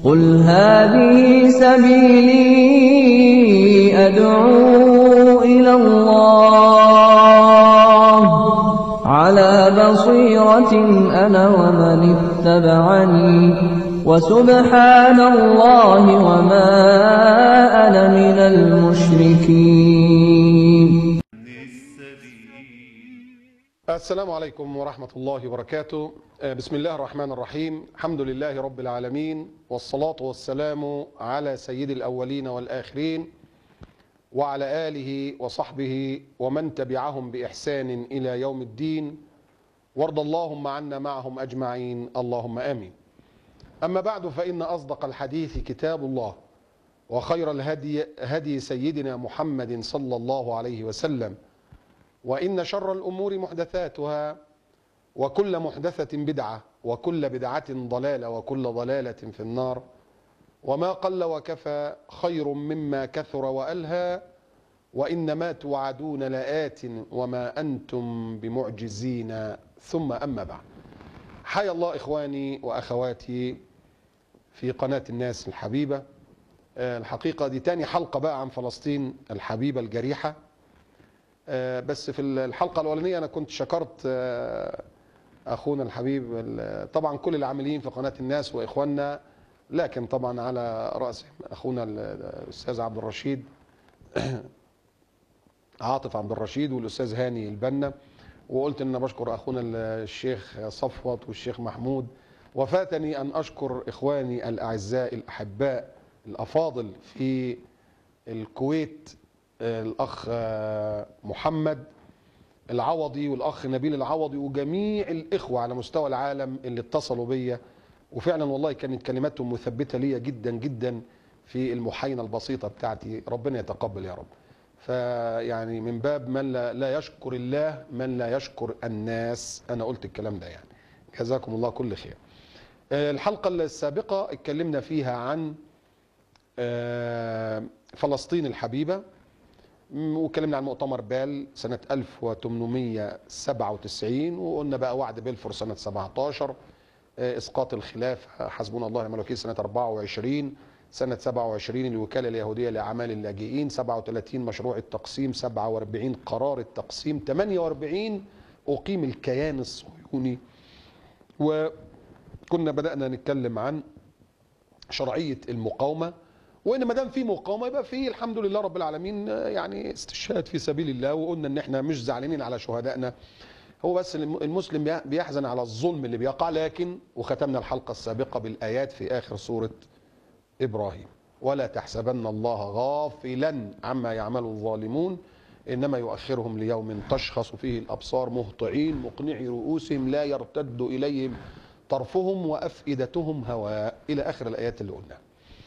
قل هذه سبيلي أدعو إلى الله على بصيرة أنا ومن اتبعني وسبحان الله وما أنا من المشركين. السلام عليكم ورحمة الله وبركاته. بسم الله الرحمن الرحيم. الحمد لله رب العالمين، والصلاة والسلام على سيد الأولين والآخرين وعلى آله وصحبه ومن تبعهم بإحسان إلى يوم الدين، وارض اللهم عنا معهم أجمعين اللهم آمين. أما بعد، فإن أصدق الحديث كتاب الله، وخير الهدي هدي سيدنا محمد صلى الله عليه وسلم، وإن شر الأمور محدثاتها، وكل محدثة بدعة، وكل بدعة ضلالة، وكل ضلالة في النار. وما قل وكفى خير مما كثر وألهى، وإنما توعدون لآت وما أنتم بمعجزين. ثم أما بعد، حيا الله إخواني وأخواتي في قناة الناس الحبيبة. الحقيقة دي تاني حلقة بقى عن فلسطين الحبيبة الجريحة. بس في الحلقة الأولانية أنا كنت شكرت أخونا الحبيب طبعا كل العاملين في قناة الناس وإخواننا، لكن طبعا على رأسهم أخونا الأستاذ عبد الرشيد عاطف عبد الرشيد والأستاذ هاني البنا، وقلت إن بشكر أخونا الشيخ صفوت والشيخ محمود. وفاتني أن أشكر إخواني الأعزاء الأحباء الأفاضل في الكويت، الأخ محمد العوضي والأخ نبيل العوضي وجميع الإخوة على مستوى العالم اللي اتصلوا بيا، وفعلا والله كانت كلماتهم مثبتة ليا جدا جدا في المحاينة البسيطة بتاعتي. ربنا يتقبل يا رب. فيعني من باب من لا يشكر الله من لا يشكر الناس، أنا قلت الكلام ده يعني. جزاكم الله كل خير. الحلقة السابقة اتكلمنا فيها عن فلسطين الحبيبة، وكلمنا عن مؤتمر بال سنة 1897، وقلنا بقى وعد بلفور سنة 17، إسقاط الخلافة حسبنا الله ونعم الوكيل سنة 24، سنة 27 الوكالة اليهودية لأعمال اللاجئين، 37 مشروع التقسيم، 47 قرار التقسيم، 48 أقيم الكيان الصهيوني. وكنا بدأنا نتكلم عن شرعية المقاومة، وان ما دام في مقاومه يبقى في الحمد لله رب العالمين يعني استشهاد في سبيل الله. وقلنا ان احنا مش زعلانين على شهدائنا، هو بس المسلم بيحزن على الظلم اللي بيقع. لكن وختمنا الحلقه السابقه بالايات في اخر سوره ابراهيم: ولا تحسبن الله غافلا عما يعمل الظالمون انما يؤخرهم ليوم تشخص فيه الابصار مهطعين مقنعي رؤوسهم لا يرتد اليهم طرفهم وافئدتهم هواء، الى اخر الايات اللي قلناها.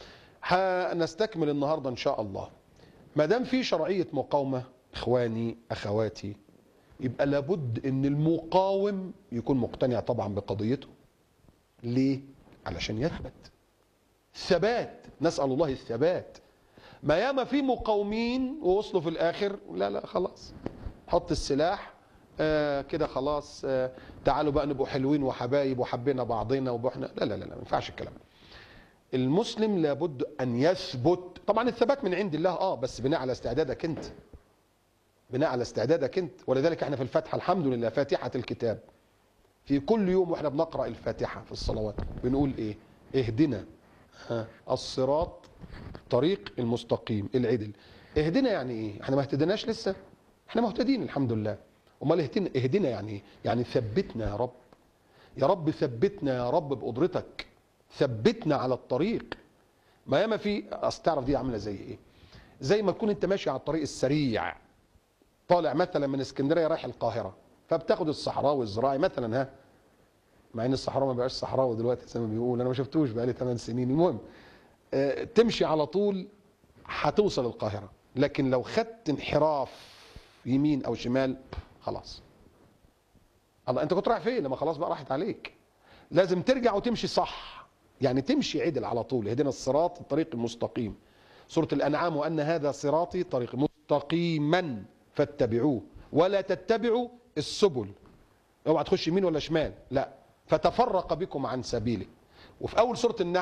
هنستكمل النهارده ان شاء الله. ما دام في شرعيه مقاومه اخواني اخواتي، يبقى لابد ان المقاوم يكون مقتنع طبعا بقضيته. ليه؟ علشان يثبت ثبات، نسال الله الثبات. ما ياما في مقاومين ووصلوا في الاخر لا خلاص حط السلاح كده خلاص تعالوا بقى نبقوا حلوين وحبايب وحبينا بعضنا وبحنا. لا ما ينفعش الكلام. المسلم لابد ان يثبت. طبعا الثبات من عند الله بس بناء على استعدادك انت، بناء على استعدادك انت. ولذلك احنا في الفاتحه الحمد لله فاتحه الكتاب في كل يوم واحنا بنقرا الفاتحه في الصلوات بنقول ايه؟ اهدنا الصراط طريق المستقيم العدل. اهدنا يعني ايه؟ احنا ما اهتدناش لسه، احنا مهتدين الحمد لله. امال اهدنا يعني ايه؟ يعني ثبتنا يا رب، يا رب ثبتنا يا رب بقدرتك، ثبتنا على الطريق. ما ياما في اصل تعرف دي عامله زي ايه؟ زي ما تكون انت ماشي على الطريق السريع طالع مثلا من اسكندريه رايح القاهره، فبتاخد الصحراوي الزراعي مثلا مع ان الصحراوي ما بقاش صحراوي دلوقتي زي ما بيقول، انا ما شفتوش بقالي 8 سنين. المهم تمشي على طول هتوصل القاهره، لكن لو خدت انحراف يمين او شمال خلاص الله انت كنت رايح فين؟ لما خلاص بقى راحت عليك. لازم ترجع وتمشي صح، يعني تمشي عدل على طول. اهدنا الصراط الطريق المستقيم. سورة الأنعام: وأن هذا صراطي طريق مستقيما فاتبعوه ولا تتبعوا السبل. اوعى تخش يمين ولا شمال، لا، فتفرق بكم عن سبيله. وفي أول سورة النحل: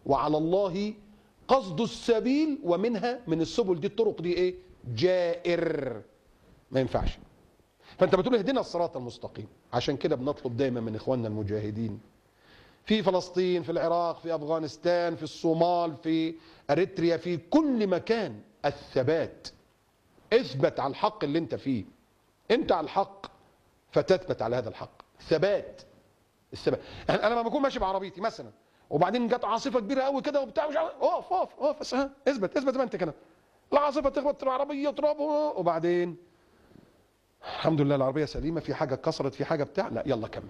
وعلى الله قصد السبيل، ومنها من السبل دي الطرق دي ايه؟ جائر. ما ينفعش. فانت بتقول اهدنا الصراط المستقيم. عشان كده بنطلب دايما من اخواننا المجاهدين في فلسطين، في العراق، في افغانستان، في الصومال، في اريتريا، في كل مكان، الثبات. اثبت على الحق اللي انت فيه. انت على الحق فتثبت على هذا الحق. ثبات. الثبات. انا لما بكون ماشي بعربيتي مثلا وبعدين جت عاصفه كبيره قوي كده وبتاع مش عارف، اقف بس، اثبت زي ما انت كده. العاصفه تخبط العربيه تراب، وبعدين الحمد لله العربيه سليمه، في حاجه اتكسرت، في حاجه بتاع، لا يلا كمل.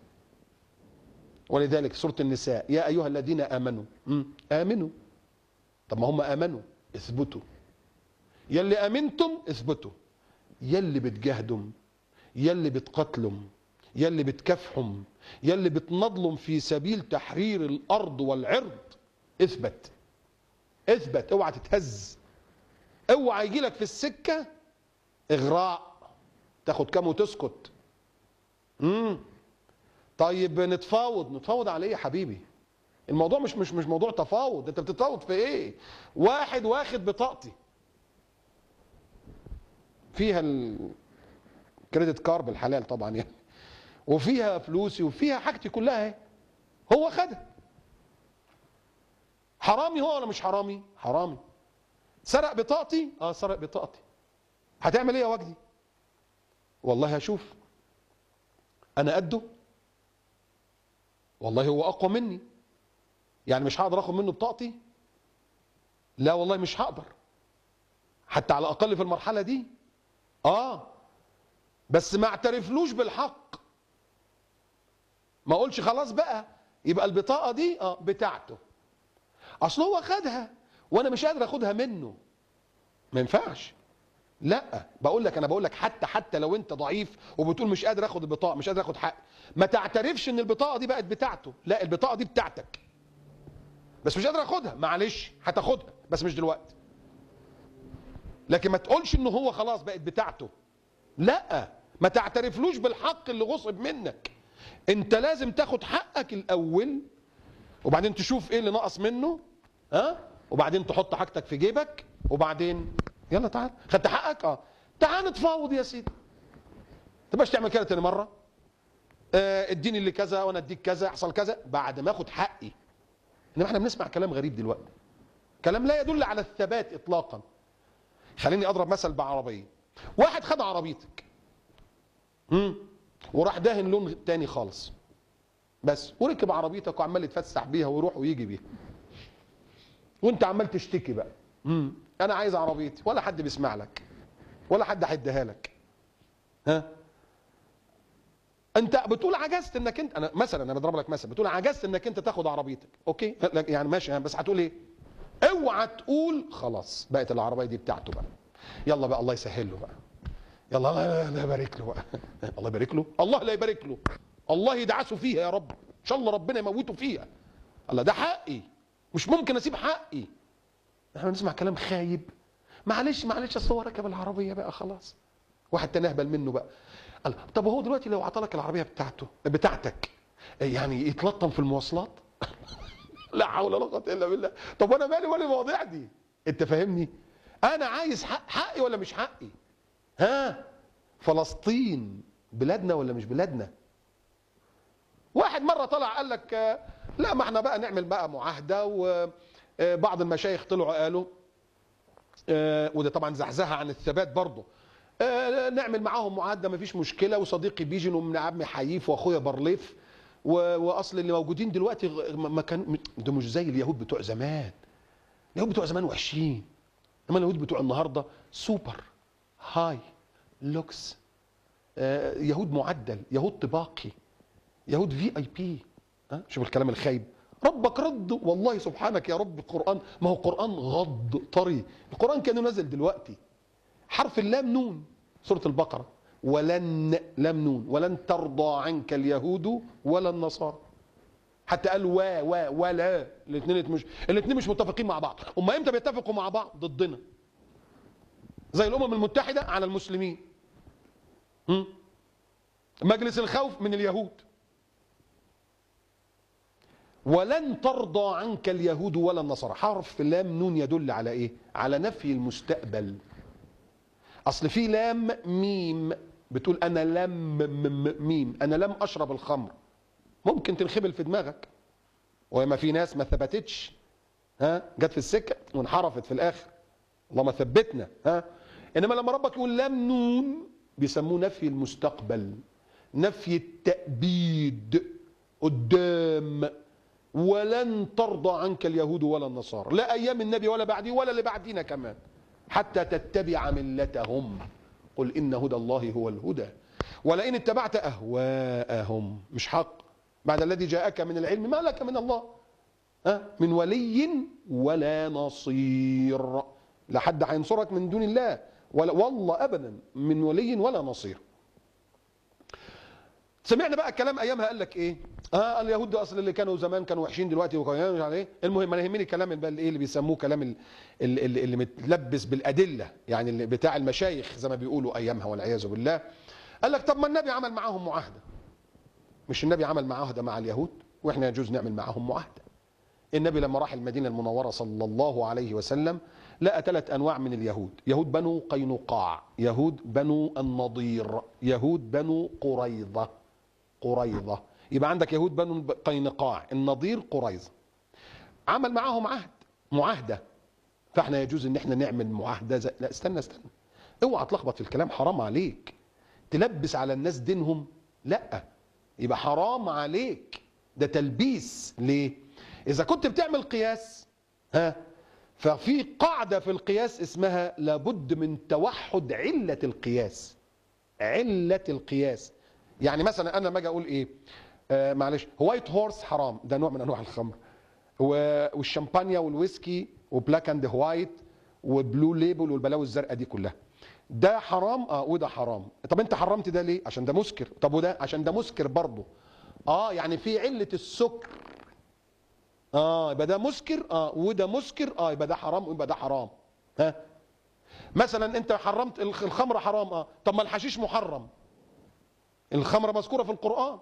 ولذلك سوره النساء يا ايها الذين امنوا. امنوا. طب ما هم امنوا، اثبتوا. يلي امنتم اثبتوا. يلي بتجاهدوا، يلي بتقتلوا، يلي بتكافحوا، يلي بتنضلم في سبيل تحرير الارض والعرض، اثبت. اثبت. اوعى تتهز. اوعى يجي لك في السكه اغراء تاخد كام وتسكت. طيب نتفاوض على ايه يا حبيبي؟ الموضوع مش موضوع تفاوض. انت بتتفاوض في ايه؟ واحد واخد بطاقتي فيها الكريدت كارد بالحلال طبعا يعني، وفيها فلوسي وفيها حاجتي كلها اهي، هو خدها. حرامي هو ولا مش حرامي؟ حرامي. سرق بطاقتي؟ سرق بطاقتي. هتعمل ايه يا وجدي؟ والله هشوف انا قده، والله هو اقوى مني، يعني مش هقدر اخد منه بطاقتي؟ لا والله مش هقدر، حتى على الاقل في المرحله دي. بس ما اعترفلوش بالحق. ما اقولش خلاص بقى يبقى البطاقه دي بتاعته، اصل هو خدها وانا مش قادر اخدها منه. ما ينفعش. لا، انا بقول لك حتى لو انت ضعيف وبتقول مش قادر اخد البطاقه، مش قادر اخد حق، ما تعترفش ان البطاقه دي بقت بتاعته. لا، البطاقه دي بتاعتك بس مش قادر اخدها. معلش هتاخدها بس مش دلوقتي. لكن ما تقولش ان هو خلاص بقت بتاعته. لا، ما تعترفلوش بالحق اللي غصب منك. انت لازم تاخد حقك الاول، وبعدين تشوف ايه اللي نقص منه، وبعدين تحط حاجتك في جيبك، وبعدين يلا تعال خدت حقك، تعال نتفاوض يا سيدي. تبقاش تعمل كده تاني مره. اديني اللي كذا وانا اديك كذا، يحصل كذا بعد ما اخد حقي. انما احنا بنسمع كلام غريب دلوقتي، كلام لا يدل على الثبات اطلاقا. خليني اضرب مثل بعربيه. واحد خد عربيتك وراح داهن لون تاني خالص بس، وركب عربيتك وعمال يتفسح بيها ويروح ويجي بيها، وانت عمال تشتكي بقى انا عايز عربيتي، ولا حد بيسمع لك ولا حد هيديها لك. انت بتقول عجزت انك انت، انا بضرب لك مثل، بتقول عجزت انك انت تاخد عربيتك، اوكي يعني ماشي، بس هتقول ايه؟ اوعى تقول خلاص بقت العربيه دي بتاعته بقى، يلا بقى الله يسهل له بقى، يلا الله يبارك له بقى الله يبارك له، الله لا يبارك له، الله يدعسه فيها يا رب، ان شاء الله ربنا يموته فيها، الله ده حقي، مش ممكن اسيب حقي. احنا بنسمع كلام خايب. معلش اصل هو ركب العربيه بقى خلاص. واحد تاني اهبل منه بقى، قال طب هو دلوقتي لو عطالك العربيه بتاعتك يعني يتلطم في المواصلات؟ لا حول ولا قوه الا بالله. طب وانا مالي ولا المواضيع دي؟ انت فاهمني؟ انا عايز حقي ولا مش حقي؟ فلسطين بلادنا ولا مش بلادنا؟ واحد مره طلع قال لك لا ما احنا بقى نعمل بقى معاهده، وبعض المشايخ طلعوا قالوا وده طبعا زحزحه عن الثبات برضه، نعمل معاهم معاهده ما فيش مشكله، وصديقي بيجن ومن عمي حييف واخويا برليف واصل اللي موجودين دلوقتي ما كان ده مش زي اليهود بتوع زمان. اليهود بتوع زمان وحشين، اما اليهود بتوع النهارده سوبر هاي لوكس، يهود معدل، يهود طباقي، يهود VIP. شوف الكلام الخايب. ربك رد والله سبحانك يا رب. القرآن ما هو قرآن غض طري، القرآن كانه نزل دلوقتي. حرف اللام نون سورة البقرة، ولن لام نون، ولن ترضى عنك اليهود ولا النصارى. حتى قال ولا الاثنين مش متفقين مع بعض. هم امتى بيتفقوا مع بعض؟ ضدنا، زي الامم المتحدة على المسلمين، مجلس الخوف من اليهود. ولن ترضى عنك اليهود ولا النصارى. حرف لام نون يدل على ايه؟ على نفي المستقبل. اصل في لام ميم بتقول انا لم ميم، انا لم اشرب الخمر. ممكن تنخبل في دماغك، وما في ناس ما ثبتتش، جت في السكه وانحرفت في الاخر، اللهم ثبتنا. انما لما ربك يقول لام نون بيسموه نفي المستقبل، نفي التأبيد قدام. ولن ترضى عنك اليهود ولا النصارى، لا ايام النبي ولا بعديه ولا اللي بعدينا كمان، حتى تتبع ملتهم. قل ان هدى الله هو الهدى ولئن اتبعت اهواءهم. مش حق بعد الذي جاءك من العلم ما لك من الله من ولي ولا نصير. لا حد هينصرك من دون الله، ولا والله ابدا من ولي ولا نصير. سمعنا بقى الكلام ايامها، قال لك ايه؟ اليهود اصل اللي كانوا زمان كانوا وحشين دلوقتي وكانوا مش عارف ايه. المهم انا يهمني الكلام اللي بيسموه كلام اللي متلبس بالادله، يعني اللي بتاع المشايخ زي ما بيقولوا ايامها والعياذ بالله. قال لك طب ما النبي عمل معاهم معاهده. مش النبي عمل معاهده مع اليهود واحنا يجوز نعمل معاهم معاهده؟ النبي لما راح المدينه المنوره صلى الله عليه وسلم لقى 3 انواع من اليهود: يهود بنو قينقاع، يهود بنو النضير، يهود بنو قريظة. يبقى عندك يهود بنو قينقاع، النضير، قريظة. عمل معاهم معاهدة. فاحنا يجوز ان احنا نعمل معاهدة لا استنى اوعى تلخبط في الكلام، حرام عليك تلبس على الناس دينهم، لا يبقى حرام عليك، ده تلبيس. ليه؟ اذا كنت بتعمل قياس ففي قاعدة في القياس اسمها لابد من توحد علة القياس. علة القياس يعني مثلا انا لما اجي اقول ايه، معلش، وايت هورس حرام، ده نوع من انواع الخمر، والشامبانيا والويسكي وبلاك اند وايت وبلو ليبل والبلاوي الزرقاء دي كلها، ده حرام وده حرام. طب انت حرمت ده ليه؟ عشان ده مسكر. طب وده؟ عشان ده مسكر برضه. يعني في علة السكر. يبقى ده مسكر وده مسكر، يبقى ده حرام ويبقى ده حرام. مثلا انت حرمت الخمر حرام، طب ما الحشيش محرم. الخمر مذكوره في القرآن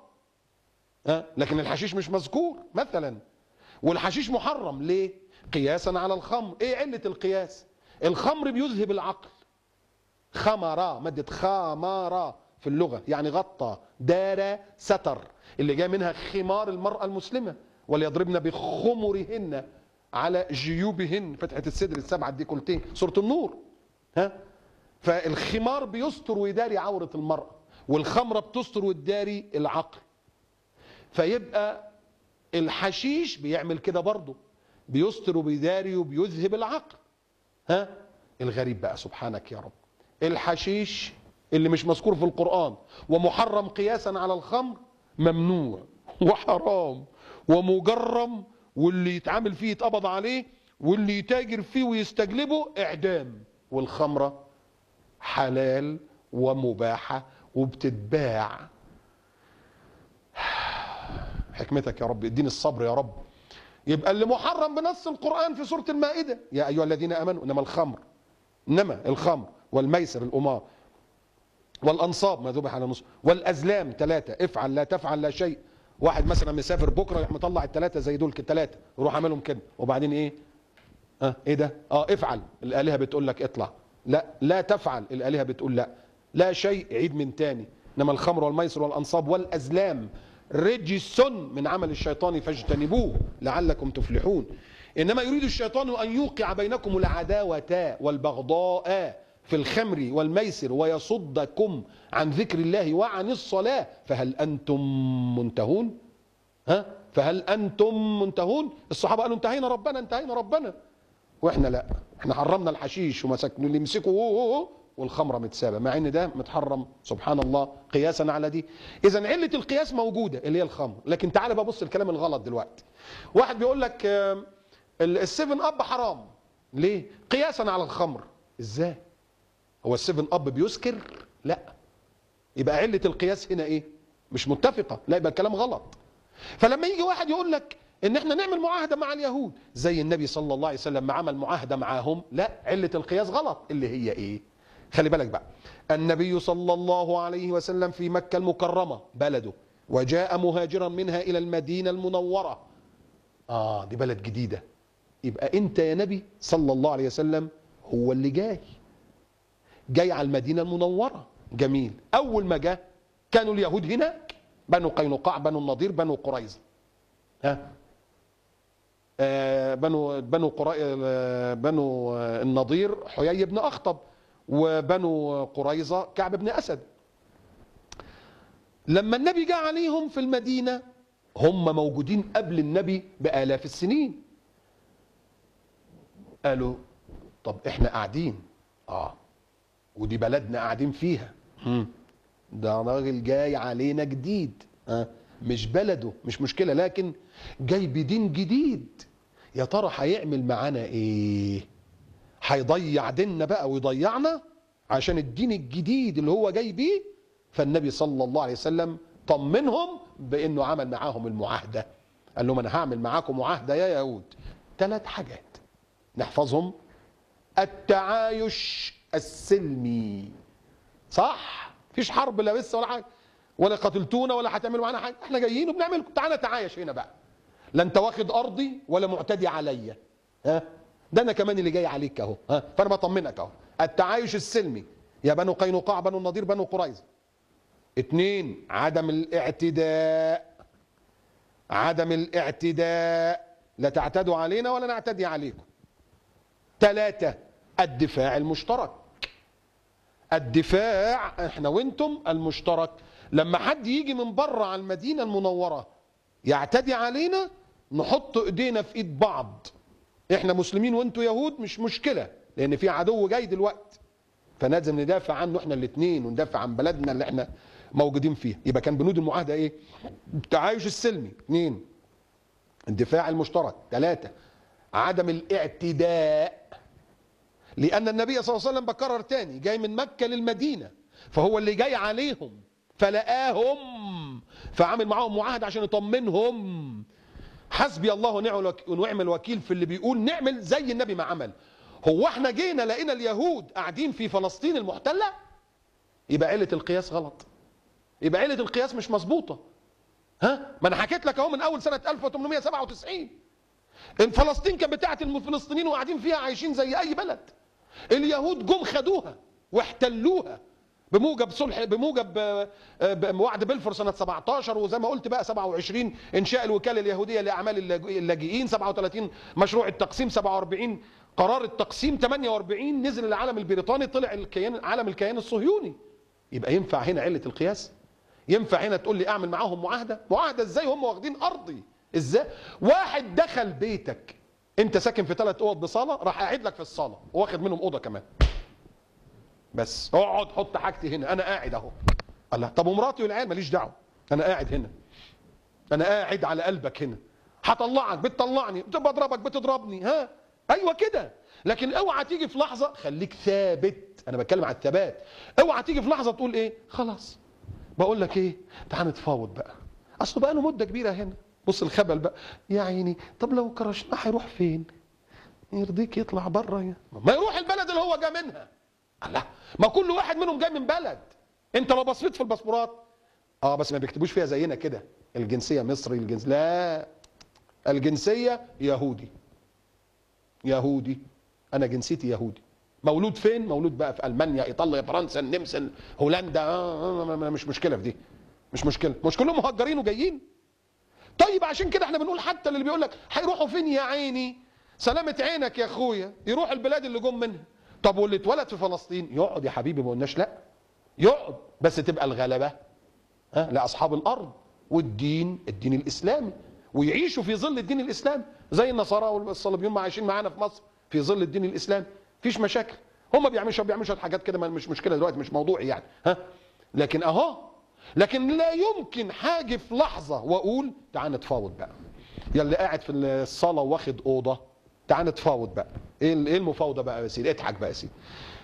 لكن الحشيش مش مذكور مثلا، والحشيش محرم ليه؟ قياسا على الخمر. ايه علة القياس؟ الخمر بيذهب العقل. خمرة، مادة خمرة في اللغة يعني غطى، دار، ستر، اللي جاء منها خمار المرأة المسلمة، وليضربن بخمرهن على جيوبهن، فتحة الصدر السبعة الديكولتين، سورة النور. فالخمار بيستر ويداري عورة المرأة، والخمرة بتستر وتداري العقل. فيبقى الحشيش بيعمل كده برضه، بيستر وبيداري وبيذهب العقل. الغريب بقى سبحانك يا رب، الحشيش اللي مش مذكور في القرآن ومحرم قياسا على الخمر ممنوع وحرام ومجرم، واللي يتعامل فيه يتقبض عليه، واللي يتاجر فيه ويستجلبه إعدام. والخمرة حلال ومباحة وبتتباع. حكمتك يا رب، اديني الصبر يا رب. يبقى اللي محرم بنص القرآن في سورة المائدة: يا أيها الذين آمنوا إنما الخمر والميسر الأمار والأنصاب ما ذبح على نصب والأزلام 3 افعل لا تفعل لا شيء. واحد مثلا مسافر بكره يروح مطلع ال3 زي دول 3 يروح عاملهم كده، وبعدين ايه؟ ايه ده؟ افعل، الآلهة بتقول لك اطلع. لا تفعل، الآلهة بتقول لا شيء، عيد من تاني. انما الخمر والميسر والأنصاب والأزلام رجس من عمل الشيطان فاجتنبوه لعلكم تفلحون. انما يريد الشيطان ان يوقع بينكم العداوة والبغضاء في الخمر والميسر ويصدكم عن ذكر الله وعن الصلاة فهل أنتم منتهون؟ فهل أنتم منتهون؟ الصحابة قالوا انتهينا ربنا، واحنا لا، احنا حرمنا الحشيش ومسكنا اللي يمسكوا والخمرة متسابة، مع ان ده متحرم سبحان الله قياسا على دي. اذا علة القياس موجودة اللي هي الخمر. لكن تعال بقى بص الكلام الغلط دلوقتي. واحد بيقول لك السيفن اب حرام ليه؟ قياسا على الخمر. ازاي؟ هو السيفن اب بيسكر؟ لا. يبقى علة القياس هنا ايه؟ مش متفقة، لا يبقى الكلام غلط. فلما يجي واحد يقول لك ان احنا نعمل معاهدة مع اليهود زي النبي صلى الله عليه وسلم ما عمل معاهدة معاهم، لا، علة القياس غلط. اللي هي ايه؟ خلي بالك بقى، النبي صلى الله عليه وسلم في مكة المكرمة بلده، وجاء مهاجرا منها الى المدينة المنورة، دي بلد جديدة، يبقى انت يا نبي صلى الله عليه وسلم هو اللي جاي على المدينة المنورة. جميل. اول ما جاء كانوا اليهود هناك، بنو قينقاع، بنو النضير، بنو قريظة. بنو النضير حيي بن اخطب، وبنو قريظة كعب بن اسد. لما النبي جاء عليهم في المدينة هم موجودين قبل النبي بآلاف السنين. قالوا طب احنا قاعدين ودي بلدنا قاعدين فيها، ده راجل جاي علينا جديد، مش بلده، مش مشكلة، لكن جاي بدين جديد. يا ترى هيعمل معانا ايه؟ هيضيع ديننا بقى ويضيعنا عشان الدين الجديد اللي هو جاي بيه. فالنبي صلى الله عليه وسلم طمنهم بانه عمل معاهم المعاهدة. قال لهم انا هعمل معاكم معاهدة يا يهود، 3 حاجات نحفظهم: التعايش السلمي، صح؟ مفيش حرب لا لسه ولا حاجه، ولا قتلتونا ولا هتعملوا معانا حاجه، احنا جايين وبنعمل، تعالى تعايش هنا بقى، لا انت واخد ارضي ولا معتدي عليا، ده انا كمان اللي جاي عليك اهو، فانا بطمنك اهو. التعايش السلمي يا بنو قينقاع، بنو النضير، بنو قريظة. 2 عدم الاعتداء، عدم الاعتداء، لا تعتدوا علينا ولا نعتدي عليكم. 3 الدفاع المشترك، الدفاع احنا وانتم المشترك. لما حد يجي من بره على المدينة المنورة يعتدي علينا، نحط ايدينا في ايد بعض، احنا مسلمين وانتم يهود، مش مشكلة، لان في عدو جاي دلوقتي، فلازم ندافع عنه احنا الاثنين، وندافع عن بلدنا اللي احنا موجودين فيها. يبقى كان بنود المعاهدة ايه؟ التعايش السلمي. 2 الدفاع المشترك. 3 عدم الاعتداء، لأن النبي صلى الله عليه وسلم بكرر تاني جاي من مكة للمدينة، فهو اللي جاي عليهم فلقاهم، فعمل معاهم معاهدة عشان يطمنهم. حسبي الله ونعم الوكيل في اللي بيقول نعمل زي النبي ما عمل. هو احنا جينا لقينا اليهود قاعدين في فلسطين المحتلة؟ يبقى علة القياس غلط، يبقى علة القياس مش مظبوطة. ما انا حكيت لك اهو من اول سنة 1897 ان فلسطين كانت بتاعت الفلسطينيين وقاعدين فيها عايشين زي اي بلد. اليهود جم خدوها واحتلوها بموجب صلح، بموجب وعد بلفور سنة 17، وزي ما قلت بقى 27 انشاء الوكالة اليهودية لاعمال اللاجئين، 37 مشروع التقسيم، 47 قرار التقسيم، 48 نزل العلم البريطاني، طلع الكيان، علم الكيان الصهيوني. يبقى ينفع هنا علة القياس؟ ينفع هنا تقول لي اعمل معاهم معاهدة؟ معاهدة ازاي هم واخدين ارضي؟ ازاي واحد دخل بيتك انت ساكن في 3 اوض بصاله، راح قاعد لك في الصاله واخد منهم اوضه كمان، بس اقعد حط حاجتي هنا، انا قاعد اهو. الله، طب ومراتي والعيال ماليش دعوه، انا قاعد هنا، انا قاعد على قلبك هنا، هطلعك بتطلعني، بضربك بتضربني، ايوه كده. لكن اوعى تيجي في لحظه، خليك ثابت، انا بتكلم على الثبات. اوعى تيجي في لحظه تقول ايه خلاص بقول لك ايه تعال نتفاوض بقى، اصله بقى له مده كبيره هنا. بص الخبل بقى يا عيني، طب لو كرشنا هيروح فين؟ يرضيك يطلع بره، ما يروح البلد اللي هو جاي منها. الله، ما كل واحد منهم جاي من بلد. انت لو بصيت في الباسبورات بس ما بيكتبوش فيها زينا كده الجنسيه مصري، لا، الجنسيه يهودي. يهودي، انا جنسيتي يهودي. مولود فين؟ مولود بقى في المانيا، ايطاليا، فرنسا، النمسا، هولندا، مش مشكله في دي، مش مشكله، مش كلهم مهجرين وجايين. طيب عشان كده احنا بنقول حتى اللي بيقول لك هيروحوا فين يا عيني، سلامة عينك يا اخويا، يروح البلاد اللي جم منها. طب واللي اتولد في فلسطين يقعد يا حبيبي، ما قلناش لا، يقعد، بس تبقى الغلبة لاصحاب الارض والدين، الدين الاسلامي، ويعيشوا في ظل الدين الاسلامي زي النصارى والصليبيون ما عايشين معانا في مصر في ظل الدين الاسلامي، مفيش مشاكل. هم بيعملوا حاجات كده مش مشكله دلوقتي، مش موضوعي يعني، لكن لكن لا يمكن حاجه في لحظه واقول تعال نتفاوض بقى، يلي قاعد في الصاله واخد اوضه تعال نتفاوض بقى. ايه المفاوضه بقى يا سيدي؟ اضحك بقى يا سيدي.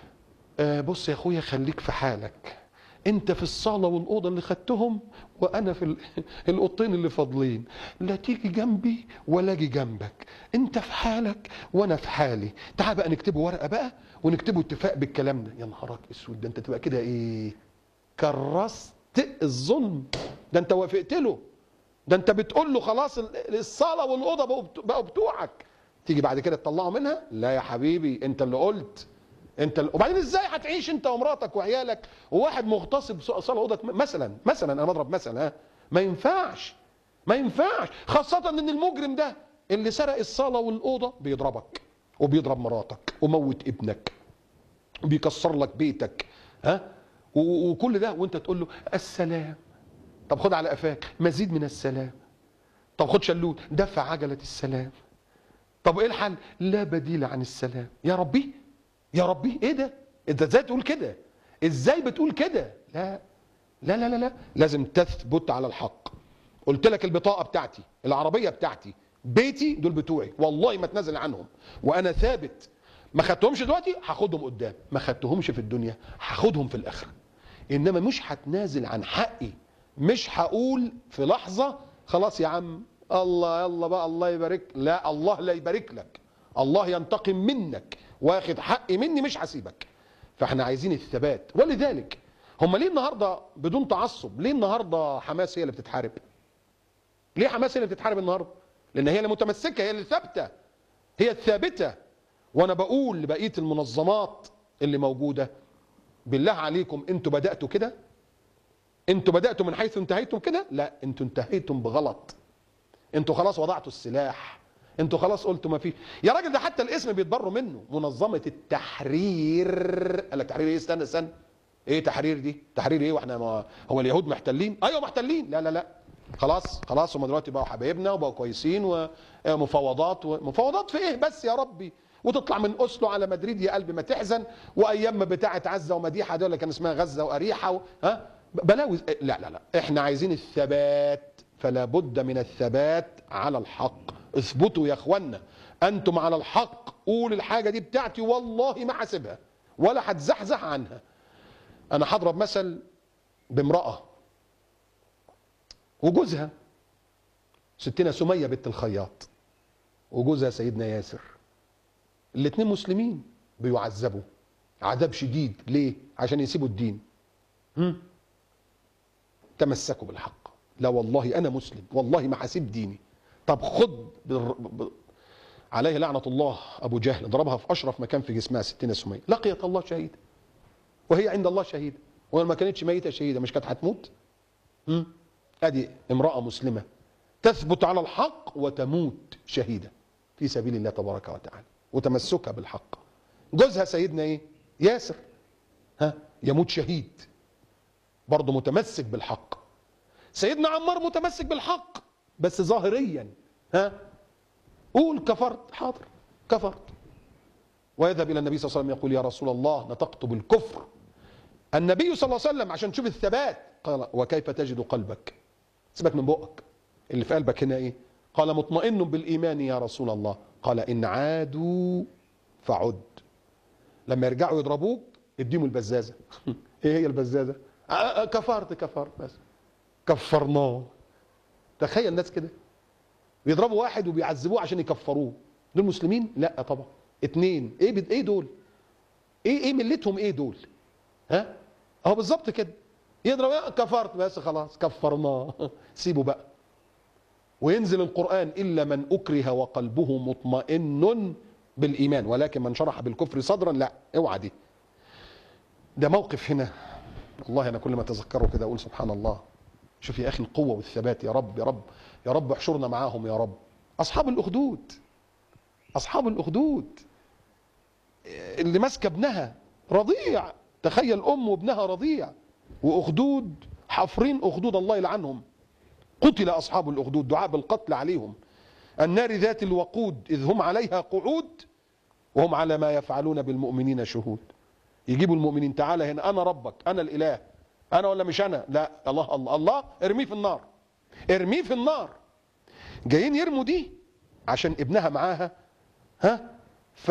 بص يا اخويا خليك في حالك، انت في الصاله والاوضه اللي خدتهم، وانا في الاوضتين اللي فاضلين، لا تيجي جنبي ولا اجي جنبك، انت في حالك وانا في حالي، تعال بقى نكتبه ورقه بقى ونكتبه اتفاق بالكلام ده. يا نهارك اسود، ده انت تبقى كده ايه، كرست الظلم، ده انت وافقت له، ده انت بتقول له خلاص الصاله والاوضه بقوا بتوعك، تيجي بعد كده تطلعه منها؟ لا يا حبيبي، انت اللي قلت، وبعدين ازاي هتعيش انت ومراتك وعيالك وواحد مغتصب صاله اوضه مثلا انا بضرب مثلا، ها؟ ما ينفعش، ما ينفعش، خاصه ان المجرم ده اللي سرق الصاله والاوضه بيضربك وبيضرب مراتك وموت ابنك وبيكسر لك بيتك، ها؟ وكل ده وانت تقول له السلام. طب خد على قفاك مزيد من السلام. طب خد شلوت دفع عجله السلام. طب ايه الحل؟ لا بديل عن السلام. يا ربي يا ربي، ايه ده؟ انت ازاي تقول كده؟ ازاي بتقول كده؟ لا لا لا لا لا، لازم تثبت على الحق. قلت لك البطاقه بتاعتي، العربيه بتاعتي، بيتي، دول بتوعي، والله ما اتنازل عنهم، وانا ثابت. ما خدتهمش دلوقتي هاخدهم قدام، ما خدتهمش في الدنيا هاخدهم في الاخره. انما مش هتنازل عن حقي، مش هقول في لحظه خلاص يا عم الله يلا بقى الله يبارك. لا، الله لا يبارك لك، الله ينتقم منك واخد حقي مني، مش هسيبك. فاحنا عايزين الثبات. ولذلك هم ليه النهارده بدون تعصب، ليه النهارده حماس هي اللي بتتحارب؟ ليه حماس هي اللي بتتحارب النهارده؟ لان هي اللي متمسكه، هي اللي ثابته، هي الثابته. وانا بقول لبقيه المنظمات اللي موجوده، بالله عليكم انتوا بداتوا كده؟ انتوا بداتوا من حيث انتهيتم كده؟ لا، انتوا انتهيتم بغلط. انتوا خلاص وضعتوا السلاح، انتوا خلاص قلتوا ما في. يا راجل ده حتى الاسم بيتبروا منه، منظمه التحرير. قال لك تحرير ايه؟ استنى ايه تحرير دي؟ تحرير ايه واحنا هو اليهود محتلين؟ ايوه محتلين. لا لا لا، خلاص هم دلوقتي بقوا حبايبنا وبقوا كويسين، ومفاوضات في ايه بس يا ربي؟ وتطلع من اوسلو على مدريد يا قلبي ما تحزن، وايام ما بتاعه عزه ومديحه دول كان اسمها غزه واريحه ها بلاوي. لا لا لا، احنا عايزين الثبات، فلا بد من الثبات على الحق. اثبتوا يا اخوانا، انتم على الحق. قول الحاجه دي بتاعتي والله ما هسيبها ولا هتزحزح عنها. انا هضرب مثل بامراه وجوزها، ستنا سميه بنت الخياط وجوزها سيدنا ياسر، الاثنين مسلمين بيعذبوا عذاب شديد. ليه؟ عشان يسيبوا الدين. تمسكوا بالحق. لا والله انا مسلم، والله ما هسيب ديني. طب خد عليه لعنه الله ابو جهل، ضربها في اشرف مكان في جسمها ستنا سميه، لقيت الله شهيده وهي عند الله شهيده. ولما ما كانتش ميته شهيده مش كانت هتموت؟ ادي امراه مسلمه تثبت على الحق وتموت شهيده في سبيل الله تبارك وتعالى، وتمسكها بالحق. جوزها سيدنا ايه؟ ياسر، يموت شهيد برضه متمسك بالحق. سيدنا عمار متمسك بالحق بس ظاهريا، قول كفرت، حاضر كفرت، ويذهب الى النبي صلى الله عليه وسلم يقول يا رسول الله نطقت بالكفر. النبي صلى الله عليه وسلم عشان تشوف الثبات قال وكيف تجد قلبك؟ سيبك من بقك، اللي في قلبك هنا ايه؟ قال مطمئن بالايمان يا رسول الله. قال ان عادوا فعد. لما يرجعوا يضربوك اديهم البزازه. ايه هي البزازه؟ كفرت بس كفرناه. تخيل الناس كده بيضربوا واحد وبيعذبوه عشان يكفروه. دول مسلمين؟ لا طبعا. اتنين ايه دول؟ ايه ملتهم ايه دول؟ اهو بالظبط كده، يضرب كفرت بس خلاص كفرناه. سيبه بقى. وينزل القرآن إلا من أكره وقلبه مطمئن بالإيمان ولكن من شرح بالكفر صدرا. لا اوعى دي. ده موقف هنا والله أنا كل ما أتذكره كده أقول سبحان الله. شوف يا أخي القوة والثبات. يا رب يا رب يا رب احشرنا معاهم يا رب. أصحاب الأخدود اللي ماسكة ابنها رضيع. تخيل أم وابنها رضيع وأخدود حافرين أخدود الله يلعنهم. قتل أصحاب الأخدود، دعاء بالقتل عليهم. النار ذات الوقود إذ هم عليها قعود وهم على ما يفعلون بالمؤمنين شهود. يجيبوا المؤمنين تعالى هنا أنا ربك أنا الإله، أنا ولا مش أنا؟ لا الله الله الله، ارميه في النار، ارميه في النار. جايين يرموا دي عشان ابنها معاها. ف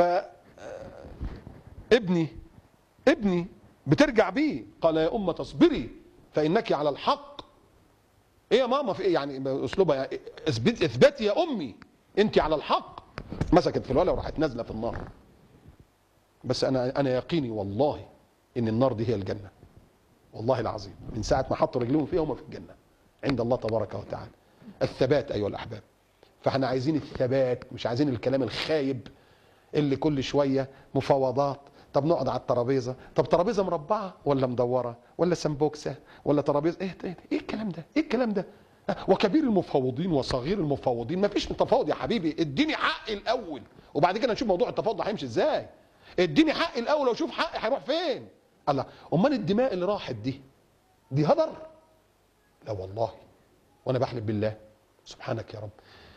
ابني بترجع بيه. قال يا أمة اصبري فإنك على الحق. ايه يا ماما في ايه يعني اسلوبها يعني؟ اثبتي يا امي انت على الحق. مسكت في الولا وراحت نازله في النار. بس انا يقيني والله ان النار دي هي الجنه، والله العظيم. من ساعه ما حطوا رجلهم فيها هم في الجنه عند الله تبارك وتعالى. الثبات أيها الأحباب. فاحنا عايزين الثبات، مش عايزين الكلام الخايب اللي كل شوية مفاوضات. طب نقعد على الترابيزة، طب ترابيزة مربعة ولا مدورة ولا سمبوكسة ولا ترابيزة ايه الكلام ده؟ ايه الكلام ده؟ وكبير المفاوضين وصغير المفاوضين، ما فيش تفاوض يا حبيبي. اديني حقي الاول وبعد كده نشوف موضوع التفاوض هيمشي ازاي. اديني حقي الاول واشوف حقي هيروح فين. الله، امال الدماء اللي راحت دي هدر؟ لا والله، وانا بحلف بالله سبحانك يا رب.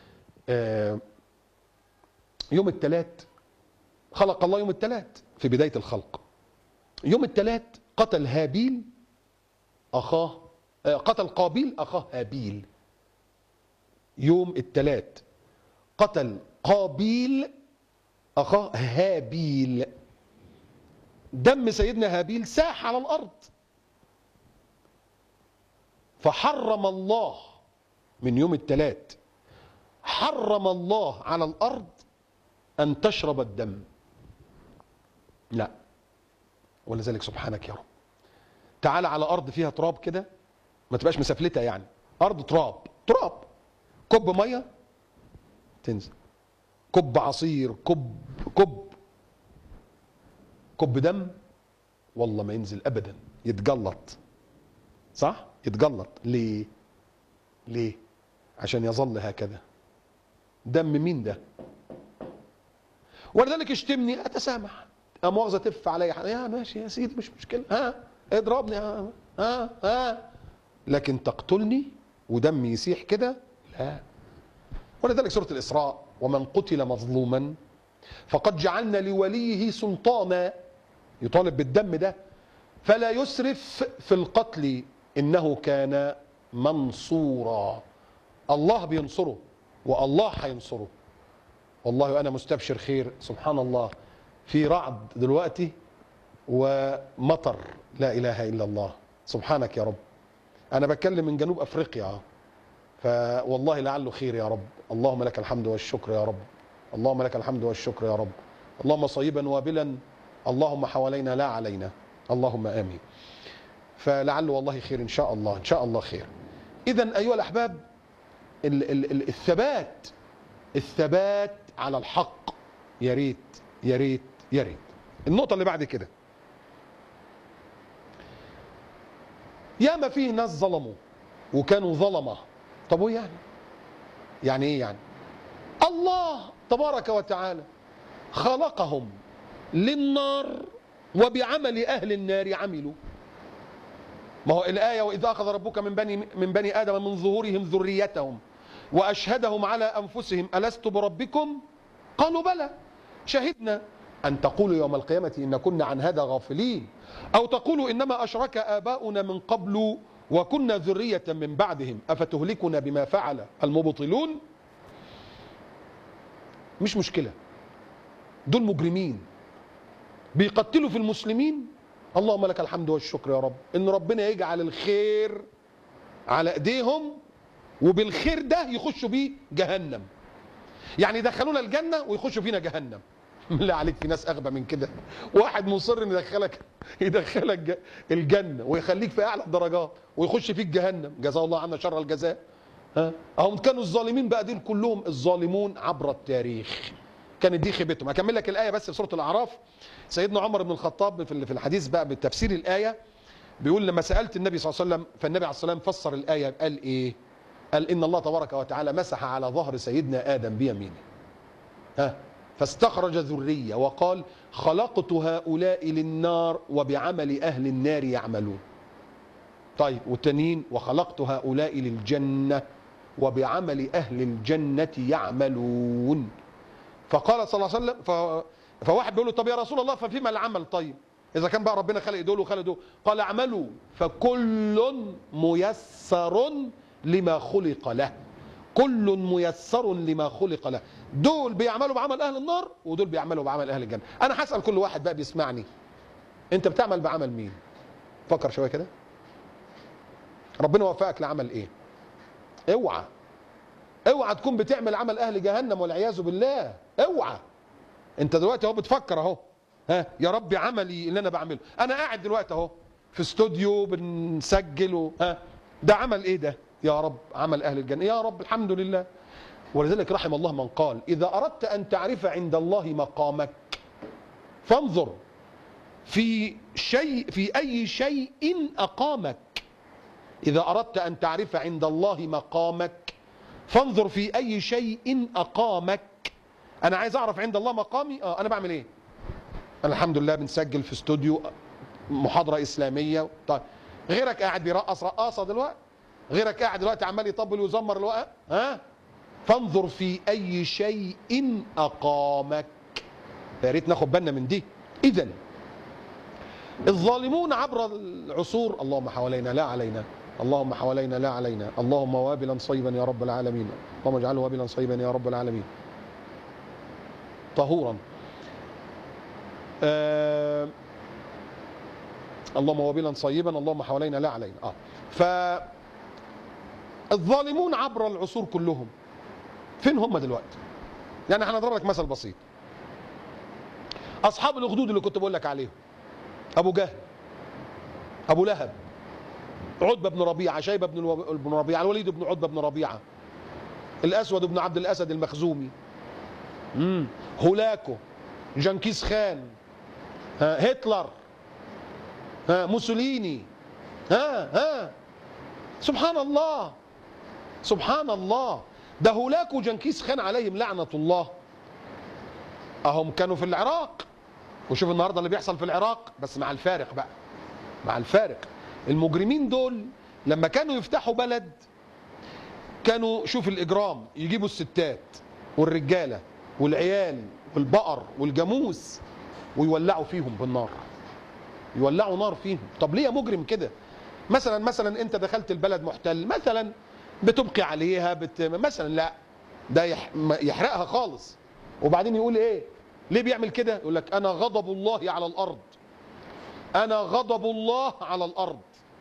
يوم الثلاث خلق الله، يوم الثلاث في بداية الخلق. يوم الثلاث قتل هابيل أخاه، قتل قابيل أخاه هابيل. يوم الثلاث قتل قابيل أخاه هابيل. دم سيدنا هابيل ساح على الأرض، فحرم الله من يوم الثلاث، حرم الله على الأرض أن تشرب الدم. لا، ولذلك سبحانك يا رب تعالى على أرض فيها تراب كده، ما تبقاش مسفلتة يعني، أرض تراب، كب مية تنزل، كب عصير، كب دم، والله ما ينزل أبدا، يتجلط. صح؟ يتجلط. ليه؟ عشان يظل هكذا. دم مين ده؟ ولذلك اشتمني اتسامح، مؤاخذه تف عليا، يا ماشي يا سيدي مش مشكله، اضربني، لكن تقتلني ودمي يسيح كده، لا. ولذلك سوره الاسراء: ومن قتل مظلوما فقد جعلنا لوليه سلطانا، يطالب بالدم ده، فلا يسرف في القتل انه كان منصورا. الله بينصره والله هينصره. والله أنا مستبشر خير، سبحان الله، في رعد دلوقتي ومطر، لا إله إلا الله، سبحانك يا رب. أنا بتكلم من جنوب أفريقيا، فوالله لعله خير يا رب. اللهم لك الحمد والشكر يا رب، اللهم لك الحمد والشكر يا رب، اللهم صيبا وابلا، اللهم حوالينا لا علينا، اللهم آمين. فلعله والله خير إن شاء الله، إن شاء الله خير. إذن أيها الأحباب، الثبات على الحق، يا ريت يا ريت يا ريت. النقطة اللي بعد كده، ياما فيه ناس ظلموا وكانوا ظلمة. طب وايه يعني؟ يعني ايه يعني؟ الله تبارك وتعالى خلقهم للنار وبعمل أهل النار عملوا. ما هو الآية: وإذا أخذ ربك من بني آدم من ظهورهم ذريتهم وأشهدهم على أنفسهم ألست بربكم قالوا بلى شهدنا أن تقولوا يوم القيامة إن كنا عن هذا غافلين أو تقولوا إنما أشرك آباؤنا من قبل وكنا ذرية من بعدهم أفتهلكنا بما فعل المبطلون. مش مشكلة، دول مجرمين بيقتلوا في المسلمين. اللهم لك الحمد والشكر يا رب إن ربنا يجعل الخير على إيديهم، وبالخير ده يخشوا بيه جهنم، يعني يدخلونا الجنة ويخشوا فينا جهنم. بالله عليك، في ناس أغبى من كده. واحد مصر إن يدخلك الجنة ويخليك في أعلى الدرجات ويخش فيك جهنم، جزاه الله عنا شر الجزاء. هم كانوا الظالمين بقى دول كلهم الظالمون عبر التاريخ، كانت دي خيبتهم. هكمل لك الآية بس في سورة الأعراف. سيدنا عمر بن الخطاب في الحديث بقى بتفسير الآية بيقول: لما سألت النبي صلى الله عليه وسلم، فالنبي عليه الصلاة والسلام فسر الآية، قال إيه؟ قال: إن الله تبارك وتعالى مسح على ظهر سيدنا آدم بيمينه فاستخرج ذرية وقال: خلقت هؤلاء للنار وبعمل أهل النار يعملون. طيب والتانيين: وخلقت هؤلاء للجنة وبعمل أهل الجنة يعملون. فقال صلى الله عليه وسلم، فواحد بيقول له: طب يا رسول الله ففيما العمل؟ طيب إذا كان بقى ربنا خلق دول وخلق دول. قال: اعملوا فكل ميسر لما خلق له، كل ميسر لما خلق له. دول بيعملوا بعمل أهل النار ودول بيعملوا بعمل أهل الجنة. أنا هسأل كل واحد بقى بيسمعني: أنت بتعمل بعمل مين؟ فكر شوية كده، ربنا وفقك لعمل إيه؟ اوعى تكون بتعمل عمل أهل جهنم والعياذ بالله، اوعى. أنت دلوقتي اهو بتفكر اهو، يا رب عملي اللي أنا بعمله. أنا قاعد دلوقتي اهو في استوديو بنسجل، ده عمل إيه ده؟ يا رب عمل أهل الجنة، يا رب الحمد لله. ولذلك رحم الله من قال إذا أردت أن تعرف عند الله مقامك فانظر في أي شيء أقامك. إذا أردت أن تعرف عند الله مقامك فانظر في أي شيء أقامك. أنا عايز أعرف عند الله مقامي، أنا بعمل إيه؟ أنا الحمد لله بنسجل في استوديو محاضرة إسلامية. طيب غيرك قاعد بيرقص رقاصة دلوقتي، غيرك قاعد دلوقتي عمال يطبل ويزمر الوقت، فانظر في أي شيء أقامك. يا ريت ناخد بالنا من دي. إذن الظالمون عبر العصور، اللهم حوالينا لا علينا، اللهم حوالينا لا علينا، اللهم وابلا صيبا يا رب العالمين، اللهم اجعله وابلا صيبا يا رب العالمين طهورا. اللهم وابلا صيبا، اللهم حوالينا لا علينا. فالظالمون عبر العصور كلهم فين هم دلوقتي؟ يعني هنضرب لك مثل بسيط. اصحاب الاخدود اللي كنت بقول لك عليهم، ابو جهل، ابو لهب، عتبه بن ربيعه، شيبه بن ربيعه، الوليد بن عتبه بن ربيعه، الاسود بن عبد الاسد المخزومي، هولاكو، جنكيز خان، هتلر، موسوليني، سبحان الله سبحان الله. ده هولاكو وجنكيز خان عليهم لعنة الله اهم كانوا في العراق، وشوف النهارده اللي بيحصل في العراق، بس مع الفارق بقى، مع الفارق. المجرمين دول لما كانوا يفتحوا بلد كانوا، شوف الإجرام، يجيبوا الستات والرجالة والعيال والبقر والجاموس ويولعوا فيهم بالنار، يولعوا نار فيهم. طب ليه يا مجرم كده؟ مثلا انت دخلت البلد محتل، مثلا بتبقي عليها مثلا، لا ده يحرقها خالص. وبعدين يقول ايه؟ ليه بيعمل كده؟ يقول لك انا غضب الله على الارض، انا غضب الله على الارض.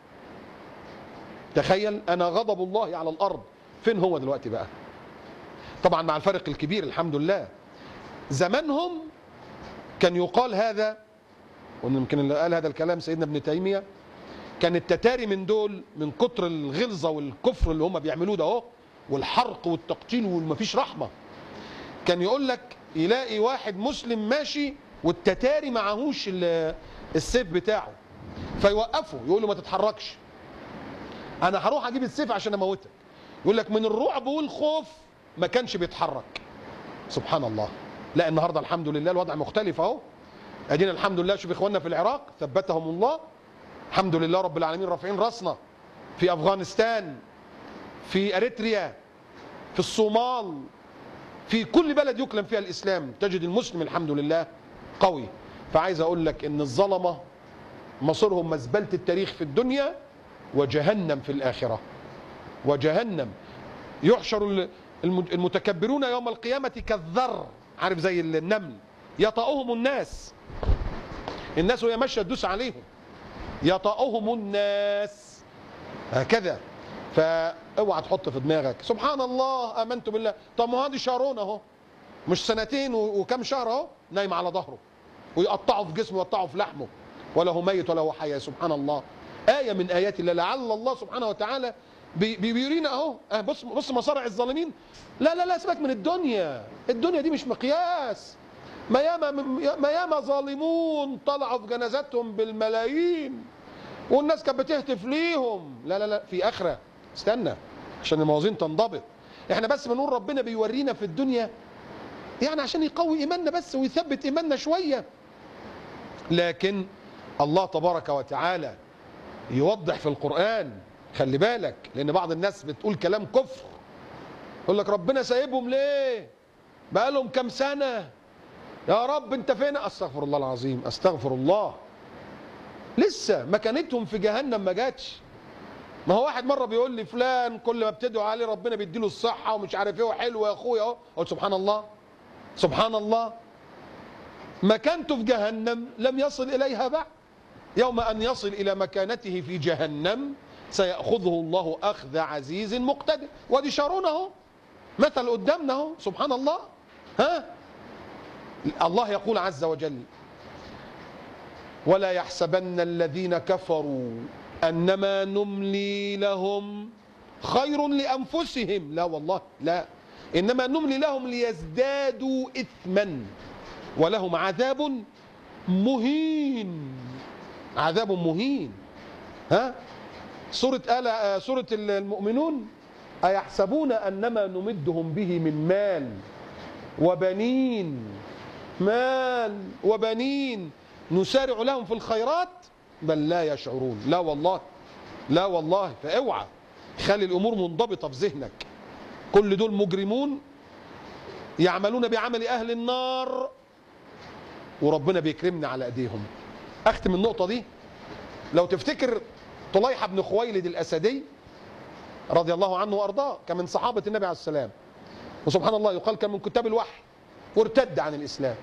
تخيل، انا غضب الله على الارض. فين هو دلوقتي بقى؟ طبعا مع الفرق الكبير الحمد لله. زمانهم كان يقال هذا، ويمكن اللي قال هذا الكلام سيدنا ابن تيمية، كان التتاري من دول من كتر الغلظة والكفر اللي هم بيعملوه ده اهو، والحرق والتقتيل ومفيش رحمة، كان يقول لك يلاقي واحد مسلم ماشي والتتاري معهوش السيف بتاعه، فيوقفه يقول له ما تتحركش، انا هروح اجيب السيف عشان اموتك. يقول لك من الرعب والخوف ما كانش بيتحرك. سبحان الله. لا النهارده الحمد لله الوضع مختلف اهو. ادينا الحمد لله، شوف اخواننا في العراق ثبتهم الله، الحمد لله رب العالمين، رافعين راسنا. في افغانستان، في اريتريا، في الصومال، في كل بلد يكلم فيها الاسلام تجد المسلم الحمد لله قوي. فعايز اقول لك ان الظلمه مصيرهم مزبله التاريخ في الدنيا وجهنم في الاخره. وجهنم. يحشر المتكبرون يوم القيامه كالذر، عارف زي النمل، يطأهم الناس وهي ماشيه تدوس عليهم، يطأهم الناس هكذا. فاوعى تحط في دماغك سبحان الله امنت بالله. طب ما هذه شهرون اهو، مش سنتين وكم شهر اهو نايم على ظهره، ويقطعوا في جسمه ويقطعوا في لحمه، ولا هو ميت ولا هو حي. سبحان الله. آية من آيات الله. لعل الله سبحانه وتعالى بيورينا اهو. بص مصارع الظالمين. لا سيبك من الدنيا، الدنيا دي مش مقياس. ما ياما ظالمون طلعوا في جنازاتهم بالملايين والناس كانت بتهتف ليهم. لا في آخرة. استنى عشان الموازين تنضبط. احنا بس بنقول ربنا بيورينا في الدنيا يعني عشان يقوي ايماننا بس ويثبت ايماننا شوية. لكن الله تبارك وتعالى يوضح في القرآن، خلي بالك، لان بعض الناس بتقول كلام كفر، يقول لك ربنا سايبهم ليه؟ بقالهم كام سنة يا رب انت فين؟ استغفر الله العظيم، استغفر الله. لسه مكانتهم في جهنم ما جاتش. ما هو واحد مره بيقول لي فلان كل ما بتدعو عليه ربنا بيديله الصحه ومش عارف ايه وحلو يا اخويا اهو. قلت سبحان الله سبحان الله. مكانته في جهنم لم يصل اليها بعد. يوم ان يصل الى مكانته في جهنم سيأخذه الله اخذ عزيز مقتدر. وادي شارون اهو، مثل قدامنا اهو. سبحان الله. الله يقول عز وجل: ولا يحسبن الذين كفروا أنما نملي لهم خير لأنفسهم. لا والله لا، إنما نملي لهم ليزدادوا إثما ولهم عذاب مهين. عذاب مهين. ها؟ سورة المؤمنون: أيحسبون أنما نمدهم به من مال وبنين، مال وبنين نسارع لهم في الخيرات بل لا يشعرون. لا والله لا والله. فاوعى خلي الأمور منضبطة في ذهنك. كل دول مجرمون يعملون بعمل أهل النار وربنا بيكرمنا على أيديهم. أختم النقطة دي. لو تفتكر طليحة بن خويلد الأسدي رضي الله عنه وأرضاه كان من صحابة النبي عليه السلام، وسبحان الله يقال كان من كتاب الوحي، وارتد عن الإسلام.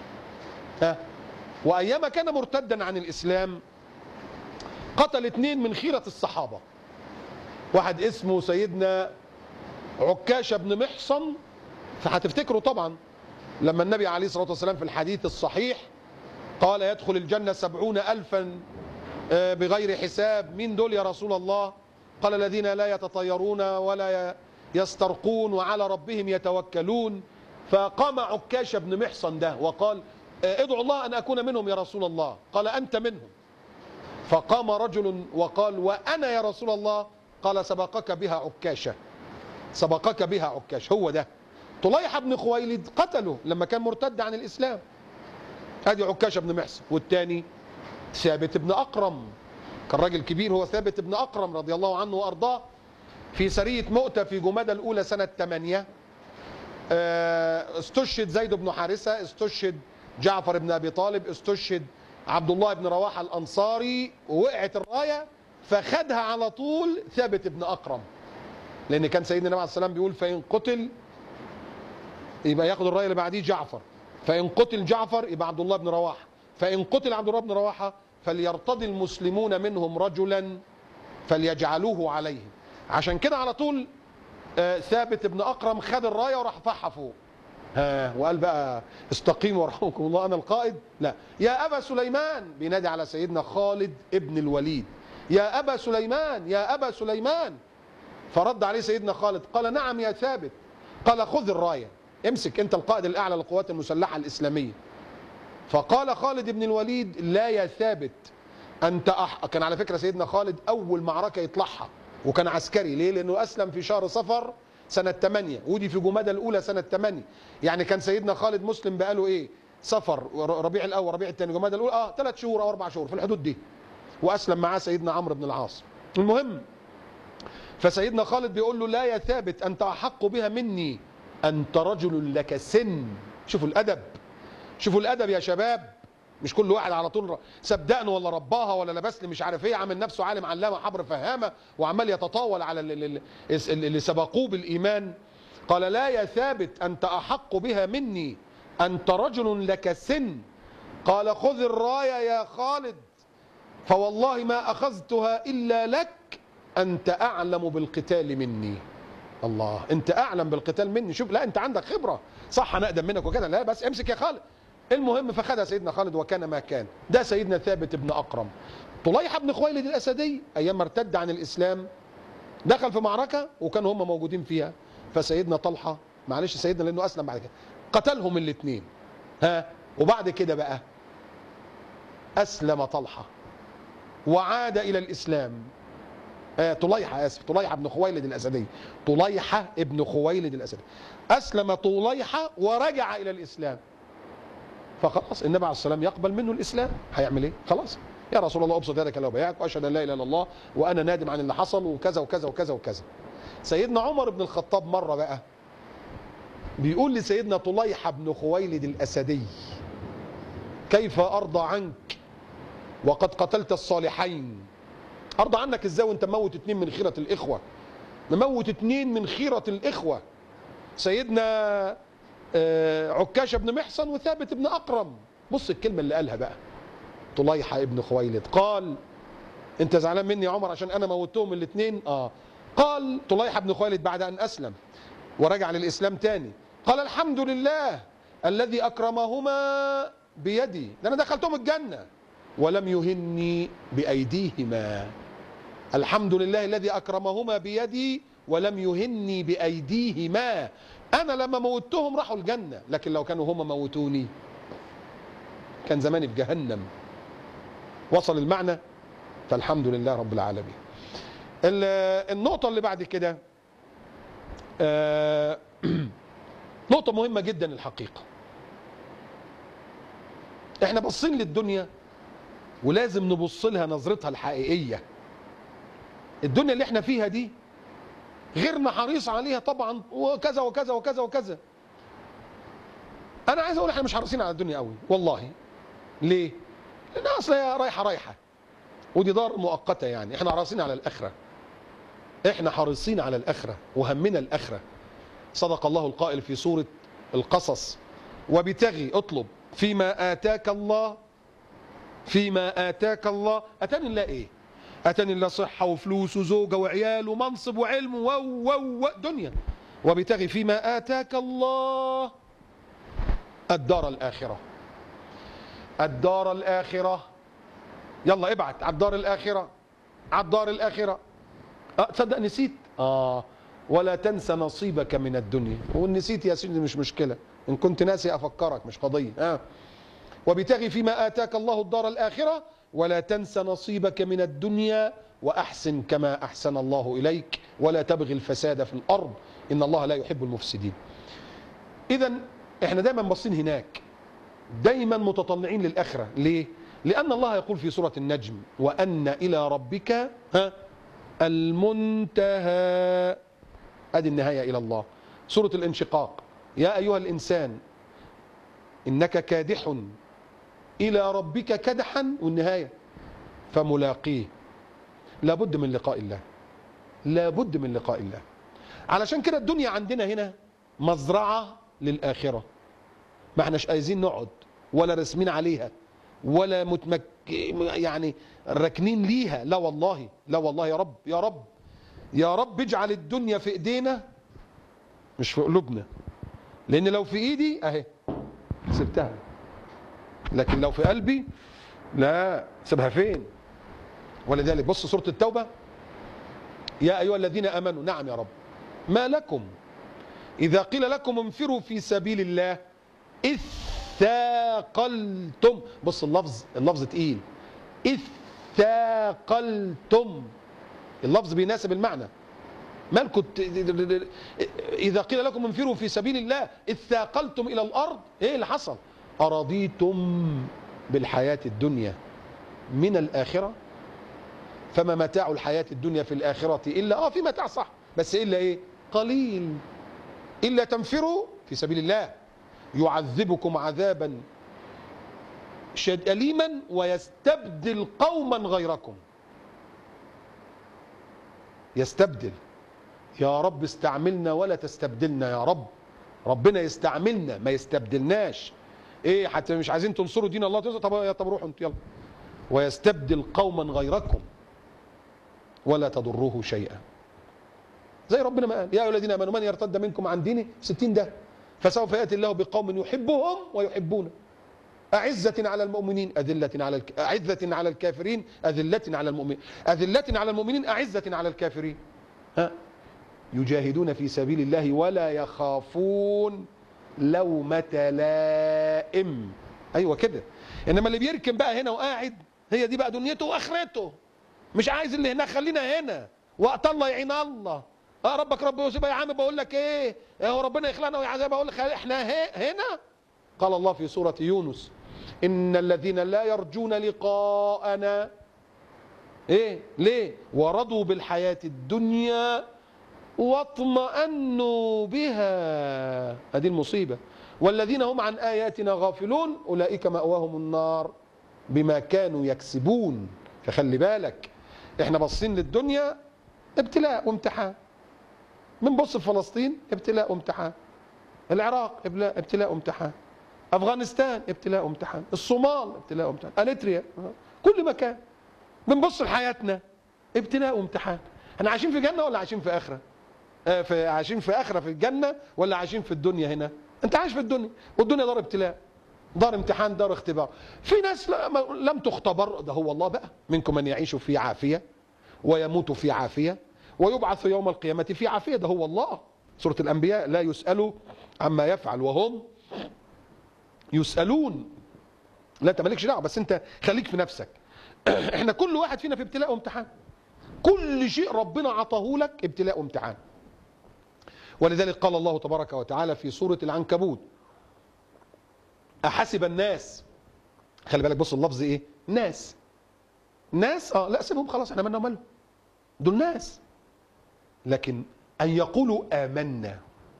وأيما كان مرتدا عن الإسلام قتل 2 من خيرة الصحابة. واحد اسمه سيدنا عكاشة بن محصن، فهتفتكروا طبعا لما النبي عليه الصلاة والسلام في الحديث الصحيح قال: يدخل الجنة 70,000 بغير حساب. مين دول يا رسول الله؟ قال: الذين لا يتطيرون ولا يسترقون وعلى ربهم يتوكلون. فقام عكاشة بن محصن ده وقال: ادعو الله أن أكون منهم يا رسول الله. قال: أنت منهم. فقام رجل وقال: وأنا يا رسول الله. قال: سبقك بها عكاشة، سبقك بها عكاشة. هو ده طليحة بن خويلد قتله لما كان مرتد عن الإسلام. ادي عكاشة بن محصن. والثاني ثابت بن أقرم، كان راجل كبير هو ثابت بن أقرم رضي الله عنه وأرضاه. في سرية مؤتة في جمادى الأولى سنة 8 استشهد زيد بن حارثة، استشهد جعفر بن أبي طالب، استشهد عبد الله بن رواحة الأنصاري، ووقعت الراية فخدها على طول ثابت بن أقرم، لأن كان سيدنا النبي عليه السلام بيقول: فإن قتل يبقى ياخد الراية اللي بعديه جعفر، فإن قتل جعفر يبقى عبد الله بن رواحة، فإن قتل عبد الله بن رواحة فليرتضي المسلمون منهم رجلا فليجعلوه عليهم. عشان كده على طول ثابت بن أقرم خد الراية وراح فحها فوق وقال بقى: استقيموا رحمكم الله أنا القائد. لا، يا أبا سليمان، بينادي على سيدنا خالد ابن الوليد: يا أبا سليمان، يا أبا سليمان. فرد عليه سيدنا خالد قال: نعم يا ثابت. قال: خذ الراية، امسك أنت القائد الأعلى للقوات المسلحة الإسلامية. فقال خالد بن الوليد: لا يا ثابت أنت كان على فكرة سيدنا خالد أول معركة يطلعها وكان عسكري. ليه؟ لأنه أسلم في شهر صفر سنة 8 ودي في جمادى الأولى سنة 8. يعني كان سيدنا خالد مسلم بقاله إيه؟ صفر، ربيع الأول، ربيع الثاني، جمادى الأولى 3 شهور أو 4 شهور في الحدود دي. وأسلم معاه سيدنا عمرو بن العاص. المهم، فسيدنا خالد بيقول له: لا يا ثابت أنت أحق بها مني، أنت رجل لك سن. شوفوا الأدب، شوفوا الأدب يا شباب. مش كل واحد على طول سبدقني ولا رباها ولا لبس لي مش عارف ايه، عامل نفسه عالم علامه حبر فهامه وعمال يتطاول على اللي سبقوه بالايمان. قال: لا يا ثابت انت احق بها مني، انت رجل لك سن. قال: خذ الرايه يا خالد، فوالله ما اخذتها الا لك، انت اعلم بالقتال مني. الله، انت اعلم بالقتال مني. شوف، لا انت عندك خبره، صح انا اقدم منك وكده، لا بس امسك يا خالد. المهم فخدها سيدنا خالد وكان ما كان. ده سيدنا ثابت بن أقرم. طليحة بن خويلد الأسدي أيام ما ارتد عن الإسلام دخل في معركة وكانوا هم موجودين فيها، فسيدنا طلحة، معلش سيدنا لأنه أسلم بعد كده، قتلهم الاثنين. وبعد كده بقى أسلم طلحة وعاد إلى الإسلام. طليحة بن خويلد الأسدي، طليحة بن خويلد الأسدي أسلم طليحة ورجع إلى الإسلام. فخلاص النبي عليه السلام يقبل منه الإسلام. هيعمل ايه؟ خلاص: يا رسول الله ابسط يدك لو بايعك واشهد ان لا اله الا الله وانا نادم عن اللي حصل وكذا وكذا وكذا وكذا. سيدنا عمر بن الخطاب مره بقى بيقول لسيدنا طليحة بن خويلد الأسدي: كيف ارضى عنك وقد قتلت الصالحين؟ ارضى عنك ازاي وانت مموت 2 من خيرة الاخوة؟ مموت 2 من خيرة الاخوة، سيدنا عكاشة بن محصن وثابت بن أقرم. بص الكلمة اللي قالها بقى طليحة ابن خويلد، قال: انت زعلان مني يا عمر عشان انا موتهم الاثنين؟ قال طليحة بن خويلد بعد ان اسلم ورجع للاسلام تاني، قال: الحمد لله الذي اكرمهما بيدي، ده انا دخلتهم الجنة ولم يهني بايديهما. الحمد لله الذي اكرمهما بيدي ولم يهني بأيديهما. أنا لما موتهم راحوا الجنة، لكن لو كانوا هم موتوني كان زماني في جهنم. وصل المعنى؟ فالحمد لله رب العالمين. النقطة اللي بعد كده نقطة مهمة جدا الحقيقة. احنا باصين للدنيا ولازم نبص لها نظرتها الحقيقية. الدنيا اللي احنا فيها دي غيرنا حريص عليها طبعا، وكذا وكذا وكذا وكذا. انا عايز اقول احنا مش حريصين على الدنيا قوي والله. ليه؟ لان اصلا رايحة ودي دار مؤقتة. يعني احنا حريصين على الآخرة، احنا حريصين على الآخرة وهمنا الآخرة. صدق الله القائل في سورة القصص: وابتغي اطلب فيما آتاك الله. فيما آتاك الله، أتاني الله ايه؟ أتاني الله صحة وفلوس وزوجة وعيال ومنصب وعلم و دنيا. وابتغي فيما آتاك الله الدار الآخرة. الدار الآخرة، يلا ابعت على الدار الآخرة، على الدار الآخرة. تصدق نسيت؟ ولا تنسى نصيبك من الدنيا. ونسيت يا سيدي مش مشكلة، إن كنت ناسي أفكرك، مش قضية. وابتغي فيما آتاك الله الدار الآخرة ولا تنسى نصيبك من الدنيا وأحسن كما أحسن الله إليك ولا تبغي الفساد في الأرض إن الله لا يحب المفسدين. إذا احنا دايما باصين هناك، دايما متطلعين للآخرة. ليه؟ لأن الله يقول في سورة النجم: وأن إلى ربك المنتهى. أدي النهاية إلى الله. سورة الانشقاق: يا أيها الإنسان إنك كادح إلى ربك كدحا، والنهاية فملاقيه. لابد من لقاء الله، لابد من لقاء الله. علشان كده الدنيا عندنا هنا مزرعة للآخرة. ما احناش عايزين نقعد ولا رسمين عليها ولا يعني راكنين ليها. لا والله، لا والله. يا رب يا رب يا رب اجعل الدنيا في ايدينا مش في قلوبنا. لان لو في ايدي اهي سبتها، لكن لو في قلبي لا، سيبها فين؟ ولذلك بص سورة التوبة: يا أيها الذين آمنوا. نعم يا رب. ما لكم إذا قيل لكم انفروا في سبيل الله إذ ثاقلتم. بص اللفظ تقيل. إذ ثاقلتم، اللفظ بيناسب المعنى. مالكم إذا قيل لكم انفروا في سبيل الله إذ ثاقلتم إلى الأرض. إيه اللي حصل؟ أرضيتم بالحياة الدنيا من الآخرة فما متاع الحياة الدنيا في الآخرة إلا في متاع صح، بس إلا إيه؟ قليل. إلا تنفروا في سبيل الله يعذبكم عذابا أليما ويستبدل قوما غيركم. يستبدل. يا رب استعملنا ولا تستبدلنا يا رب. ربنا يستعملنا ما يستبدلناش. ايه حتى مش عايزين تنصروا دين الله؟ طب روحوا انتوا يلا. ويستبدل قوما غيركم ولا تضروه شيئا. زي ربنا ما قال: يا ايها الذين امنوا من يرتد منكم عن دينه 60 ده فسوف ياتي الله بقوم يحبهم ويحبونه أعزة على المؤمنين أعزة على الكافرين أذلة على المؤمنين. أذلة على المؤمنين أعزة على الكافرين. يجاهدون في سبيل الله ولا يخافون لومة لائم. أيوة كده. إنما اللي بيركن بقى هنا وقاعد، هي دي بقى دنيته وآخرته. مش عايز اللي هناك، خلينا هنا. وقت الله يعين الله. ربك رب يوسف. يا عم بقول لك ايه، هو ربنا يخلقنا ويعذبنا. بقول لك احنا هنا. قال الله في سورة يونس: إن الذين لا يرجون لقاءنا إيه؟ ليه؟ ورضوا بالحياة الدنيا واطمأنوا بها. هذه المصيبة. والذين هم عن آياتنا غافلون أولئك مأواهم النار بما كانوا يكسبون. فخلي بالك، احنا باصين للدنيا ابتلاء وامتحان. بنبص في فلسطين ابتلاء وامتحان، العراق ابتلاء وامتحان، افغانستان ابتلاء وامتحان، الصومال ابتلاء وامتحان، اريتريا، كل مكان. بنبص لحياتنا ابتلاء وامتحان. احنا عايشين في جنه ولا عايشين في اخره؟ عايشين في اخره في الجنه ولا عايشين في الدنيا هنا؟ انت عايش في الدنيا، والدنيا دار ابتلاء، دار امتحان، دار اختبار. في ناس لم تختبر. ده هو الله بقى: منكم من يعيش في عافيه ويموت في عافيه ويبعث يوم القيامة في عافية. ده هو الله. سورة الأنبياء لا يسأل عما يفعل وهم يسألون. لا انت مالكش دعوه، بس انت خليك في نفسك. احنا كل واحد فينا في ابتلاء وامتحان. كل شيء ربنا عطاه لك ابتلاء وامتحان. ولذلك قال الله تبارك وتعالى في سورة العنكبوت: أحسب الناس. خلي بالك بص اللفظ ايه؟ ناس. ناس لا سيبهم خلاص، احنا مالنا ومالهم، دول ناس. لكن أن يقولوا آمنا.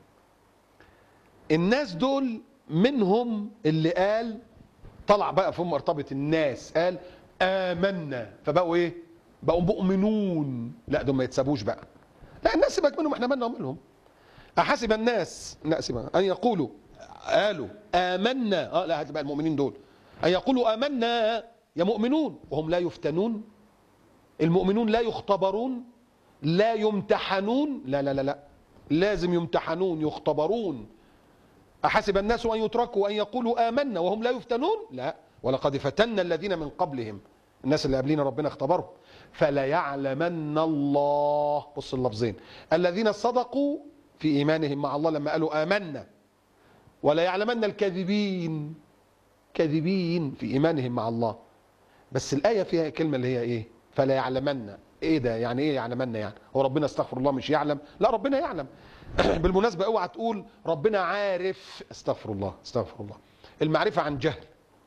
الناس دول منهم اللي قال، طلع بقى في مرتبة الناس قال آمنا، فبقوا ايه؟ بقوا مؤمنون. لا دول ما يتسابوش بقى. لا الناس سيبك منهم، احنا مالنا ومالهم. أحسب الناس، لا سيبك، أن يقولوا، قالوا آمنا، لا هتبقى المؤمنين دول، أن يقولوا آمنا يا مؤمنون وهم لا يفتنون. المؤمنون لا يختبرون، لا يمتحنون، لا لا لا لا، لازم يمتحنون يختبرون. أحسب الناس أن يتركوا أن يقولوا آمنا وهم لا يفتنون؟ لا، ولقد فتنا الذين من قبلهم. الناس اللي قبلنا ربنا اختبرهم. فليعلمن الله، بص اللفظين، الذين صدقوا في إيمانهم مع الله لما قالوا آمنا، ولا يعلمن الكاذبين، كاذبين في إيمانهم مع الله. بس الآية فيها كلمة اللي هي إيه؟ فلا يعلمن. إيه ده يعني؟ إيه يعلمن يعني؟ هو ربنا استغفر الله مش يعلم؟ لا ربنا يعلم. بالمناسبة اوعى تقول ربنا عارف، استغفر الله استغفر الله. المعرفة عن جهل،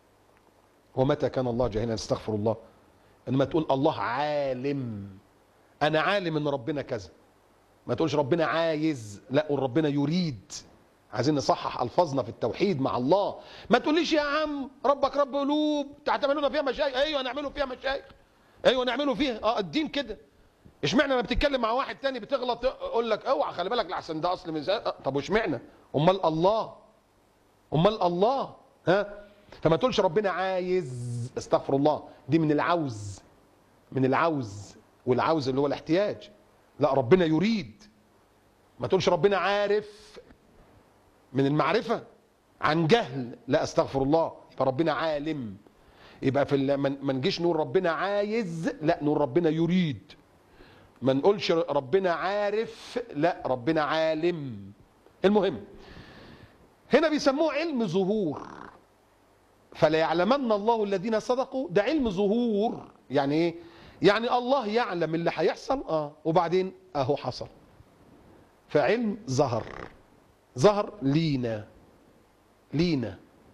ومتى كان الله جاهلا؟ استغفر الله. انما تقول الله عالم، انا عالم ان ربنا كذا. ما تقولش ربنا عايز، لا قول ربنا يريد. عايزين نصحح الفاظنا في التوحيد مع الله. ما تقوليش يا عم ربك رب قلوب تعتملون فيها مشايخ. ايوه نعمله فيها مشايخ، ايوه نعمله فيها الدين كده. اشمعنى لما بتتكلم مع واحد تاني بتغلط اقول لك اوعى خلي بالك لحسن ده اصل من طب واشمعنى؟ امال الله، امال الله. فما تقولش ربنا عايز، استغفر الله، دي من العوز، من العوز، والعوز اللي هو الاحتياج. لا ربنا يريد. ما تقولش ربنا عارف، من المعرفة عن جهل، لا استغفر الله. فربنا عالم. يبقى في ما نجيش نقول ربنا عايز، لا نقول ربنا يريد. ما نقولش ربنا عارف، لا ربنا عالم. المهم هنا بيسموه علم ظهور. فلا يعلمن الله الذين صدقوا، ده علم ظهور. يعني ايه؟ يعني الله يعلم اللي هيحصل وبعدين اهو حصل. فعلم ظهر، ظهر لينا، لينا.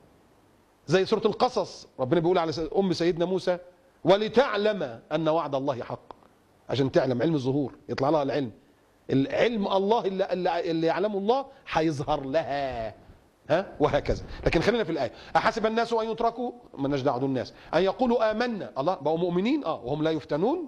زي سورة القصص ربنا بيقول على ام سيدنا موسى: ولتعلم ان وعد الله حق. عشان تعلم، علم ظهور، يطلع لها العلم. العلم الله اللي يعلمه الله هيظهر لها. وهكذا. لكن خلينا في الآية: أحسب الناس أن يتركوا، مالناش دعوة دول الناس، أن يقولوا آمنا، الله بقوا مؤمنين وهم لا يفتنون.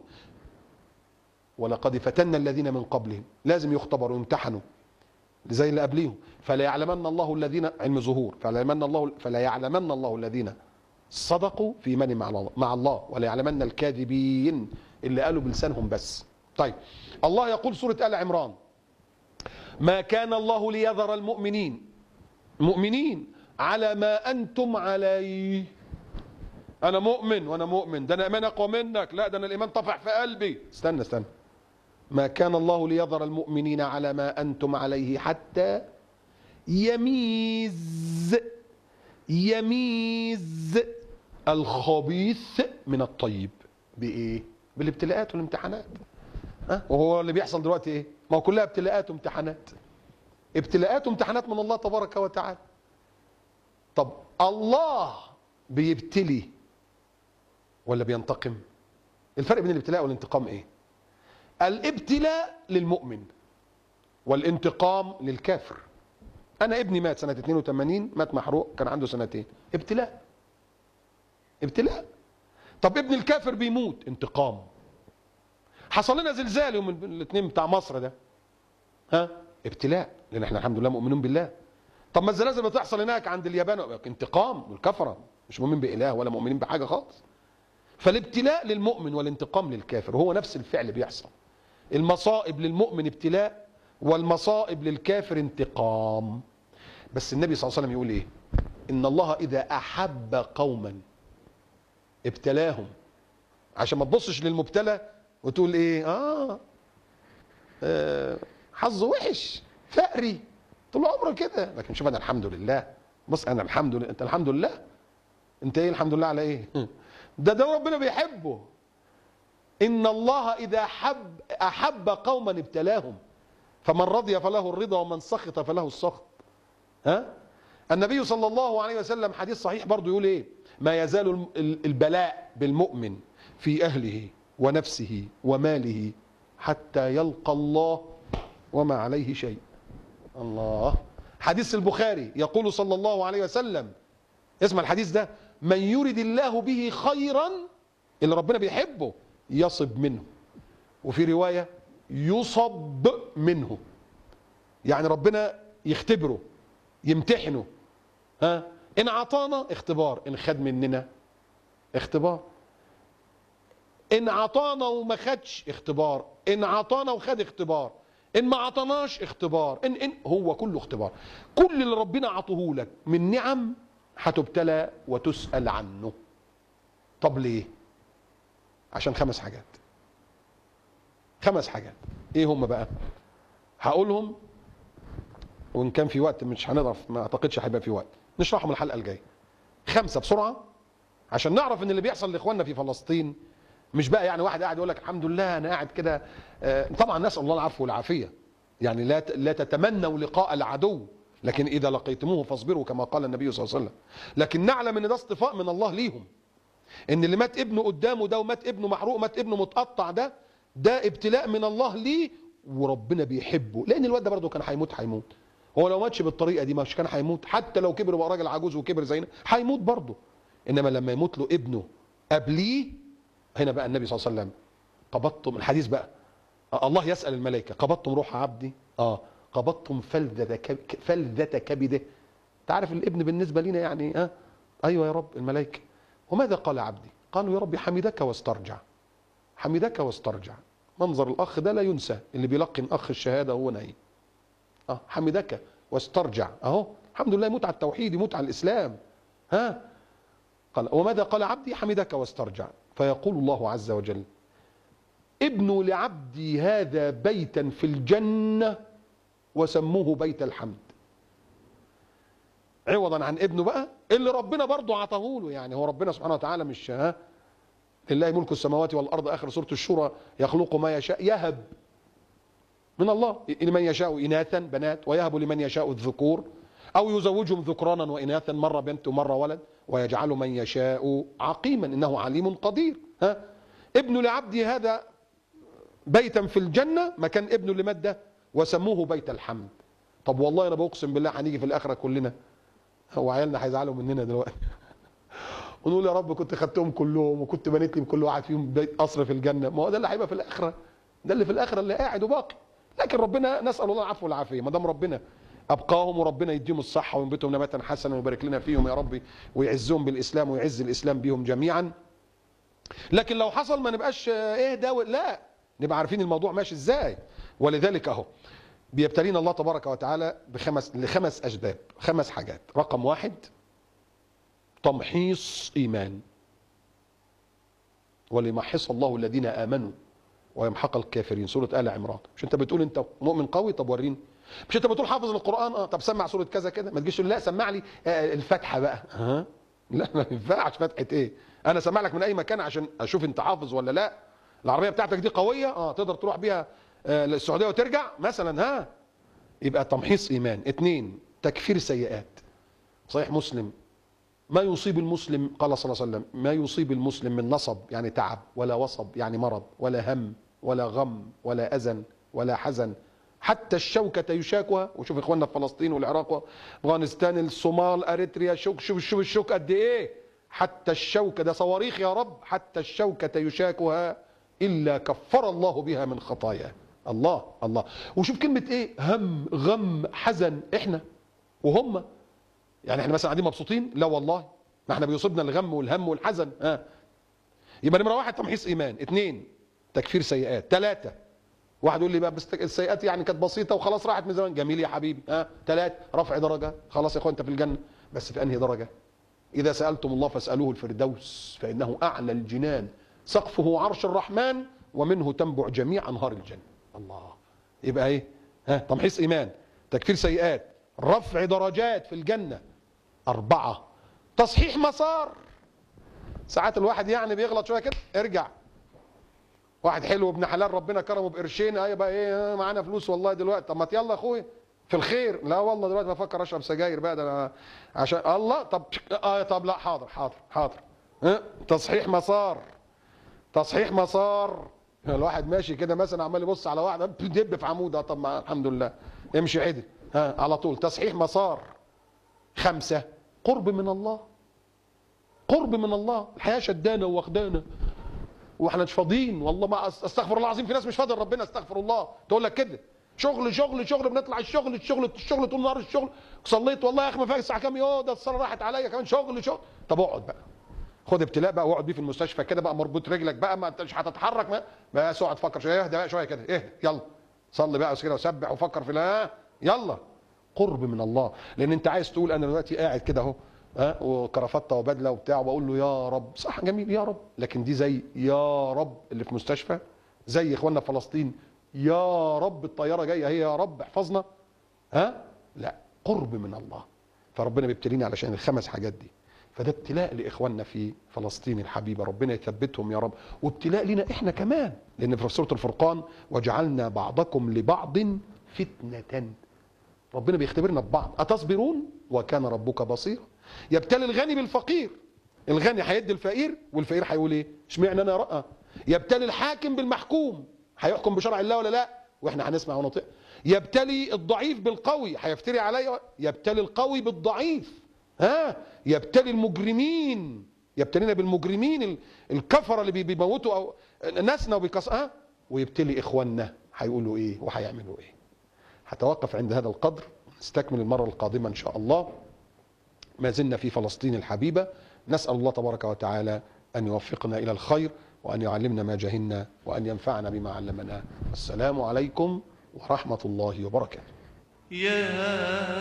ولقد فتنا الذين من قبلهم، لازم يختبروا ويمتحنوا زي اللي قبليهم. فلا يعلمن الله الذين، علم ظهور، فلا يعلمن الله الذين صدقوا في إيمان مع الله، ولا يعلمن الكاذبين اللي قالوا بلسانهم بس. طيب الله يقول سورة آل عمران: ما كان الله ليذر المؤمنين على ما أنتم عليه. أنا مؤمن وأنا مؤمن، ده أنا إيمان أقوى منك، لا ده أنا الإيمان طفح في قلبي. استنى. ما كان الله ليذر المؤمنين على ما أنتم عليه حتى يميز الخبيث من الطيب. بإيه؟ بالابتلاءات والامتحانات. وهو اللي بيحصل دلوقتي ايه؟ ما هو كلها ابتلاءات وامتحانات. ابتلاءات وامتحانات من الله تبارك وتعالى. طب الله بيبتلي ولا بينتقم؟ الفرق بين الابتلاء والانتقام ايه؟ الابتلاء للمؤمن والانتقام للكافر. انا ابني مات سنة 82، مات محروق، كان عنده سنتين. ابتلاء. طب ابن الكافر بيموت، انتقام. حصل لنا زلزال يوم الاثنين بتاع مصر ده، ابتلاء، لان احنا الحمد لله مؤمنين بالله. طب ما الزلازل بتحصل هناك عند اليابان، انتقام، والكفره مش مؤمنين باله ولا مؤمنين بحاجه خالص. فالابتلاء للمؤمن والانتقام للكافر، هو نفس الفعل بيحصل. المصائب للمؤمن ابتلاء، والمصائب للكافر انتقام. بس النبي صلى الله عليه وسلم يقول ايه؟ ان الله اذا احب قوما ابتلاهم. عشان ما تبصش للمبتلى وتقول ايه؟ حظه وحش فقري طول عمره كده. لكن شوف انا الحمد لله، بص انا الحمد لله. انت الحمد لله؟ انت ايه الحمد لله على ايه؟ ده ربنا بيحبه. ان الله اذا احب قوما ابتلاهم، فمن رضي فله الرضا ومن سخط فله السخط. ها؟ النبي صلى الله عليه وسلم حديث صحيح برضه يقول ايه؟ ما يزال البلاء بالمؤمن في اهله ونفسه وماله حتى يلقى الله وما عليه شيء. الله. حديث البخاري يقول صلى الله عليه وسلم، اسمع الحديث ده: من يرد الله به خيرا، اللي ربنا بيحبه، يصب منه. وفي رواية يصب منه، يعني ربنا يختبره يمتحنه. ها؟ إن عطانا اختبار، إن خد مننا اختبار، إن عطانا وما خدش اختبار، إن عطانا وخد اختبار، إن ما عطاناش اختبار، إن هو كله اختبار. كل اللي ربنا عطوه لك من نعم هتبتلى وتسأل عنه. طب ليه؟ عشان 5 حاجات. 5 حاجات. ايه هم بقى؟ هقولهم، وان كان في وقت مش هنقدر، ما اعتقدش هيبقى في وقت، نشرحهم الحلقه الجايه. 5 بسرعه عشان نعرف ان اللي بيحصل لاخواننا في فلسطين مش بقى يعني واحد قاعد يقول لك الحمد لله انا قاعد كده. طبعا نسال الله العفو والعافيه، يعني لا تتمنوا لقاء العدو، لكن اذا لقيتموه فاصبروا كما قال النبي صلى الله عليه وسلم. لكن نعلم ان ده اصطفاء من الله ليهم، ان اللي مات ابنه قدامه ده، ومات ابنه محروق، مات ابنه متقطع، ده ابتلاء من الله ليه، وربنا بيحبه. لان الواد ده برضه كان هيموت. هو لو ماتش بالطريقه دي مش كان هيموت؟ حتى لو كبر وبقى راجل عجوز وكبر زينا هيموت برضه. انما لما يموت له ابنه قبليه، هنا بقى النبي صلى الله عليه وسلم: قبضتم، الحديث بقى، الله يسأل الملائكة: قبضتم روح عبدي؟ قبضتم فلذة كبده. تعرف الابن بالنسبة لنا يعني ايوه يا رب. الملائكة: وماذا قال عبدي؟ قالوا: يا رب حمدك واسترجع. حمدك واسترجع. منظر الاخ ده لا ينسى، اللي بيلقن اخ الشهادة وهو نايم. حمدك واسترجع، اهو الحمد لله، يموت على التوحيد، يموت على الاسلام. قال: وماذا قال عبدي؟ حمدك واسترجع. فيقول الله عز وجل: ابنوا لعبدي هذا بيتا في الجنة وسموه بيت الحمد. عوضا عن ابنه بقى اللي ربنا برضه عطاه له. يعني هو ربنا سبحانه وتعالى مش لله ملك السماوات والارض، اخر سورة الشورى: يخلق ما يشاء، يهب من الله لمن يشاء اناثا بنات، ويهب لمن يشاء الذكور، او يزوجهم ذكرانا واناثا، مره بنت ومره ولد، ويجعل من يشاء عقيما انه عليم قدير. ابن لعبدي هذا بيتا في الجنة، مكان ابنه اللي مات ده، وسموه بيت الحمد. طب والله انا بقسم بالله هنيجي في الاخره كلنا، هو عيالنا هيزعلوا مننا دلوقتي ونقول يا رب كنت خدتهم كلهم وكنت بنيت لي كل واحد فيهم بيت قصر في الجنه. ما هو ده اللي هيبقى في الاخره، ده اللي في الاخره اللي قاعد وباقي. لكن ربنا نسال الله العفو والعافيه، ما دام ربنا ابقاهم وربنا يديهم الصحه وينبتهم نباتا حسنا ويبارك لنا فيهم يا رب، ويعزهم بالاسلام ويعز الاسلام بهم جميعا. لكن لو حصل ما نبقاش ايه ده، لا، نبقى عارفين الموضوع ماشي ازاي. ولذلك اهو بيبتلينا الله تبارك وتعالى لخمس اسباب، 5 حاجات. رقم 1: تمحيص ايمان. وليمحص الله الذين امنوا ويمحق الكافرين، سوره ال عمران. مش انت بتقول انت مؤمن قوي؟ طب وريني. مش انت بتقول حافظ القران؟ طب سمع سوره كذا كده. ما تجيش تقول لا سمع لي الفاتحه بقى. لا ما ينفعش. فتحه ايه؟ انا اسمع لك من اي مكان عشان اشوف انت حافظ ولا لا. العربيه بتاعتك دي قويه؟ تقدر تروح بيها للسعوديه وترجع مثلا. يبقى تمحيص ايمان. 2: تكفير سيئات. صحيح مسلم: ما يصيب المسلم، قال صلى الله عليه وسلم: ما يصيب المسلم من نصب يعني تعب، ولا وصب يعني مرض، ولا هم، ولا غم، ولا اذى، ولا حزن، حتى الشوكة يشاكها. وشوف اخواننا في فلسطين والعراق وافغانستان، الصومال، اريتريا، شوف الشوك قد ايه. حتى الشوكة، ده صواريخ يا رب. حتى الشوكة يشاكها الا كفر الله بها من خطاياه. الله الله. وشوف كلمة ايه؟ هم، غم، حزن. احنا وهم يعني احنا مثلا قاعدين مبسوطين؟ لا والله، ما احنا بيصيبنا الغم والهم والحزن. يبقى نمرة 1 تمحيص ايمان. 2: تكفير سيئات. 3: واحد يقول لي بقى بس السيئات يعني كانت بسيطه وخلاص راحت من زمان. جميل يا حبيبي. 3: رفع درجه. خلاص يا اخوان انت في الجنه، بس في انهي درجه؟ اذا سالتم الله فاسالوه الفردوس فانه اعلى الجنان، سقفه عرش الرحمن، ومنه تنبع جميع انهار الجنه. الله. يبقى ايه؟ تمحيص ايمان، تكفير سيئات، رفع درجات في الجنة. 4 تصحيح مسار. ساعات الواحد يعني بيغلط شوية كده، ارجع. واحد حلو ابن حلال ربنا كرمه بقرشين، بقى ايه معانا فلوس والله دلوقتي، طب ما يلا يا اخويا في الخير. لا والله دلوقتي بفكر اشرب سجاير بقى، ده انا عشان الله. طب طب لا، حاضر حاضر حاضر. تصحيح مسار، تصحيح مسار. الواحد ماشي كده مثلا عمال يبص على واحده دب في عمود، طب ما الحمد لله امشي عدل، على طول تصحيح مسار. 5 قرب من الله، قرب من الله. الحياه شدانا واخدانا واحنا مش فاضيين، والله ما استغفر الله العظيم، في ناس مش فاضي ربنا، استغفر الله، تقول لك كده شغل شغل شغل، بنطلع الشغل الشغل الشغل طول النهار الشغل، صليت والله يا اخي ما فاكر الساعه كام، ده الصلاه راحت عليا كمان شغل شغل. طب اقعد بقى، خد ابتلاء بقى واقعد بيه في المستشفى كده بقى، مربوط رجلك بقى، ما انت مش هتتحرك، ما بس اقعد فكر شويه، اهدى بقى شويه كده، اهدى يلا صلي بقى كده وسبح وفكر في الله، يلا قرب من الله. لان انت عايز تقول انا دلوقتي قاعد كده اهو، وكرافته وبدله وبتاع، وبقول له يا رب، صح جميل يا رب، لكن دي زي يا رب اللي في مستشفى، زي اخواننا في فلسطين يا رب الطياره جايه هي يا رب احفظنا، لا، قرب من الله. فربنا بيبتلينا علشان ال5 حاجات دي. فده ابتلاء لاخواننا في فلسطين الحبيبه، ربنا يثبتهم يا رب، وابتلاء لنا احنا كمان، لان في سوره الفرقان وجعلنا بعضكم لبعض فتنه. ربنا بيختبرنا ببعض، اتصبرون وكان ربك بصيرا. يبتلي الغني بالفقير، الغني هيدي الفقير والفقير هيقول ايه؟ اشمعنى انا رأى. يبتلي الحاكم بالمحكوم، هيحكم بشرع الله ولا لا؟ واحنا هنسمع ونطيع. يبتلي الضعيف بالقوي، هيفتري عليه. يبتلي القوي بالضعيف. يبتلي المجرمين، يبتلينا بالمجرمين الكفره اللي بيموتوا او ناسنا وبيكسروا، ويبتلي اخواننا هيقولوا ايه وهيعملوا ايه. هتوقف عند هذا القدر، نستكمل المره القادمه ان شاء الله. ما زلنا في فلسطين الحبيبه، نسال الله تبارك وتعالى ان يوفقنا الى الخير، وان يعلمنا ما جهلنا، وان ينفعنا بما علمنا. السلام عليكم ورحمه الله وبركاته.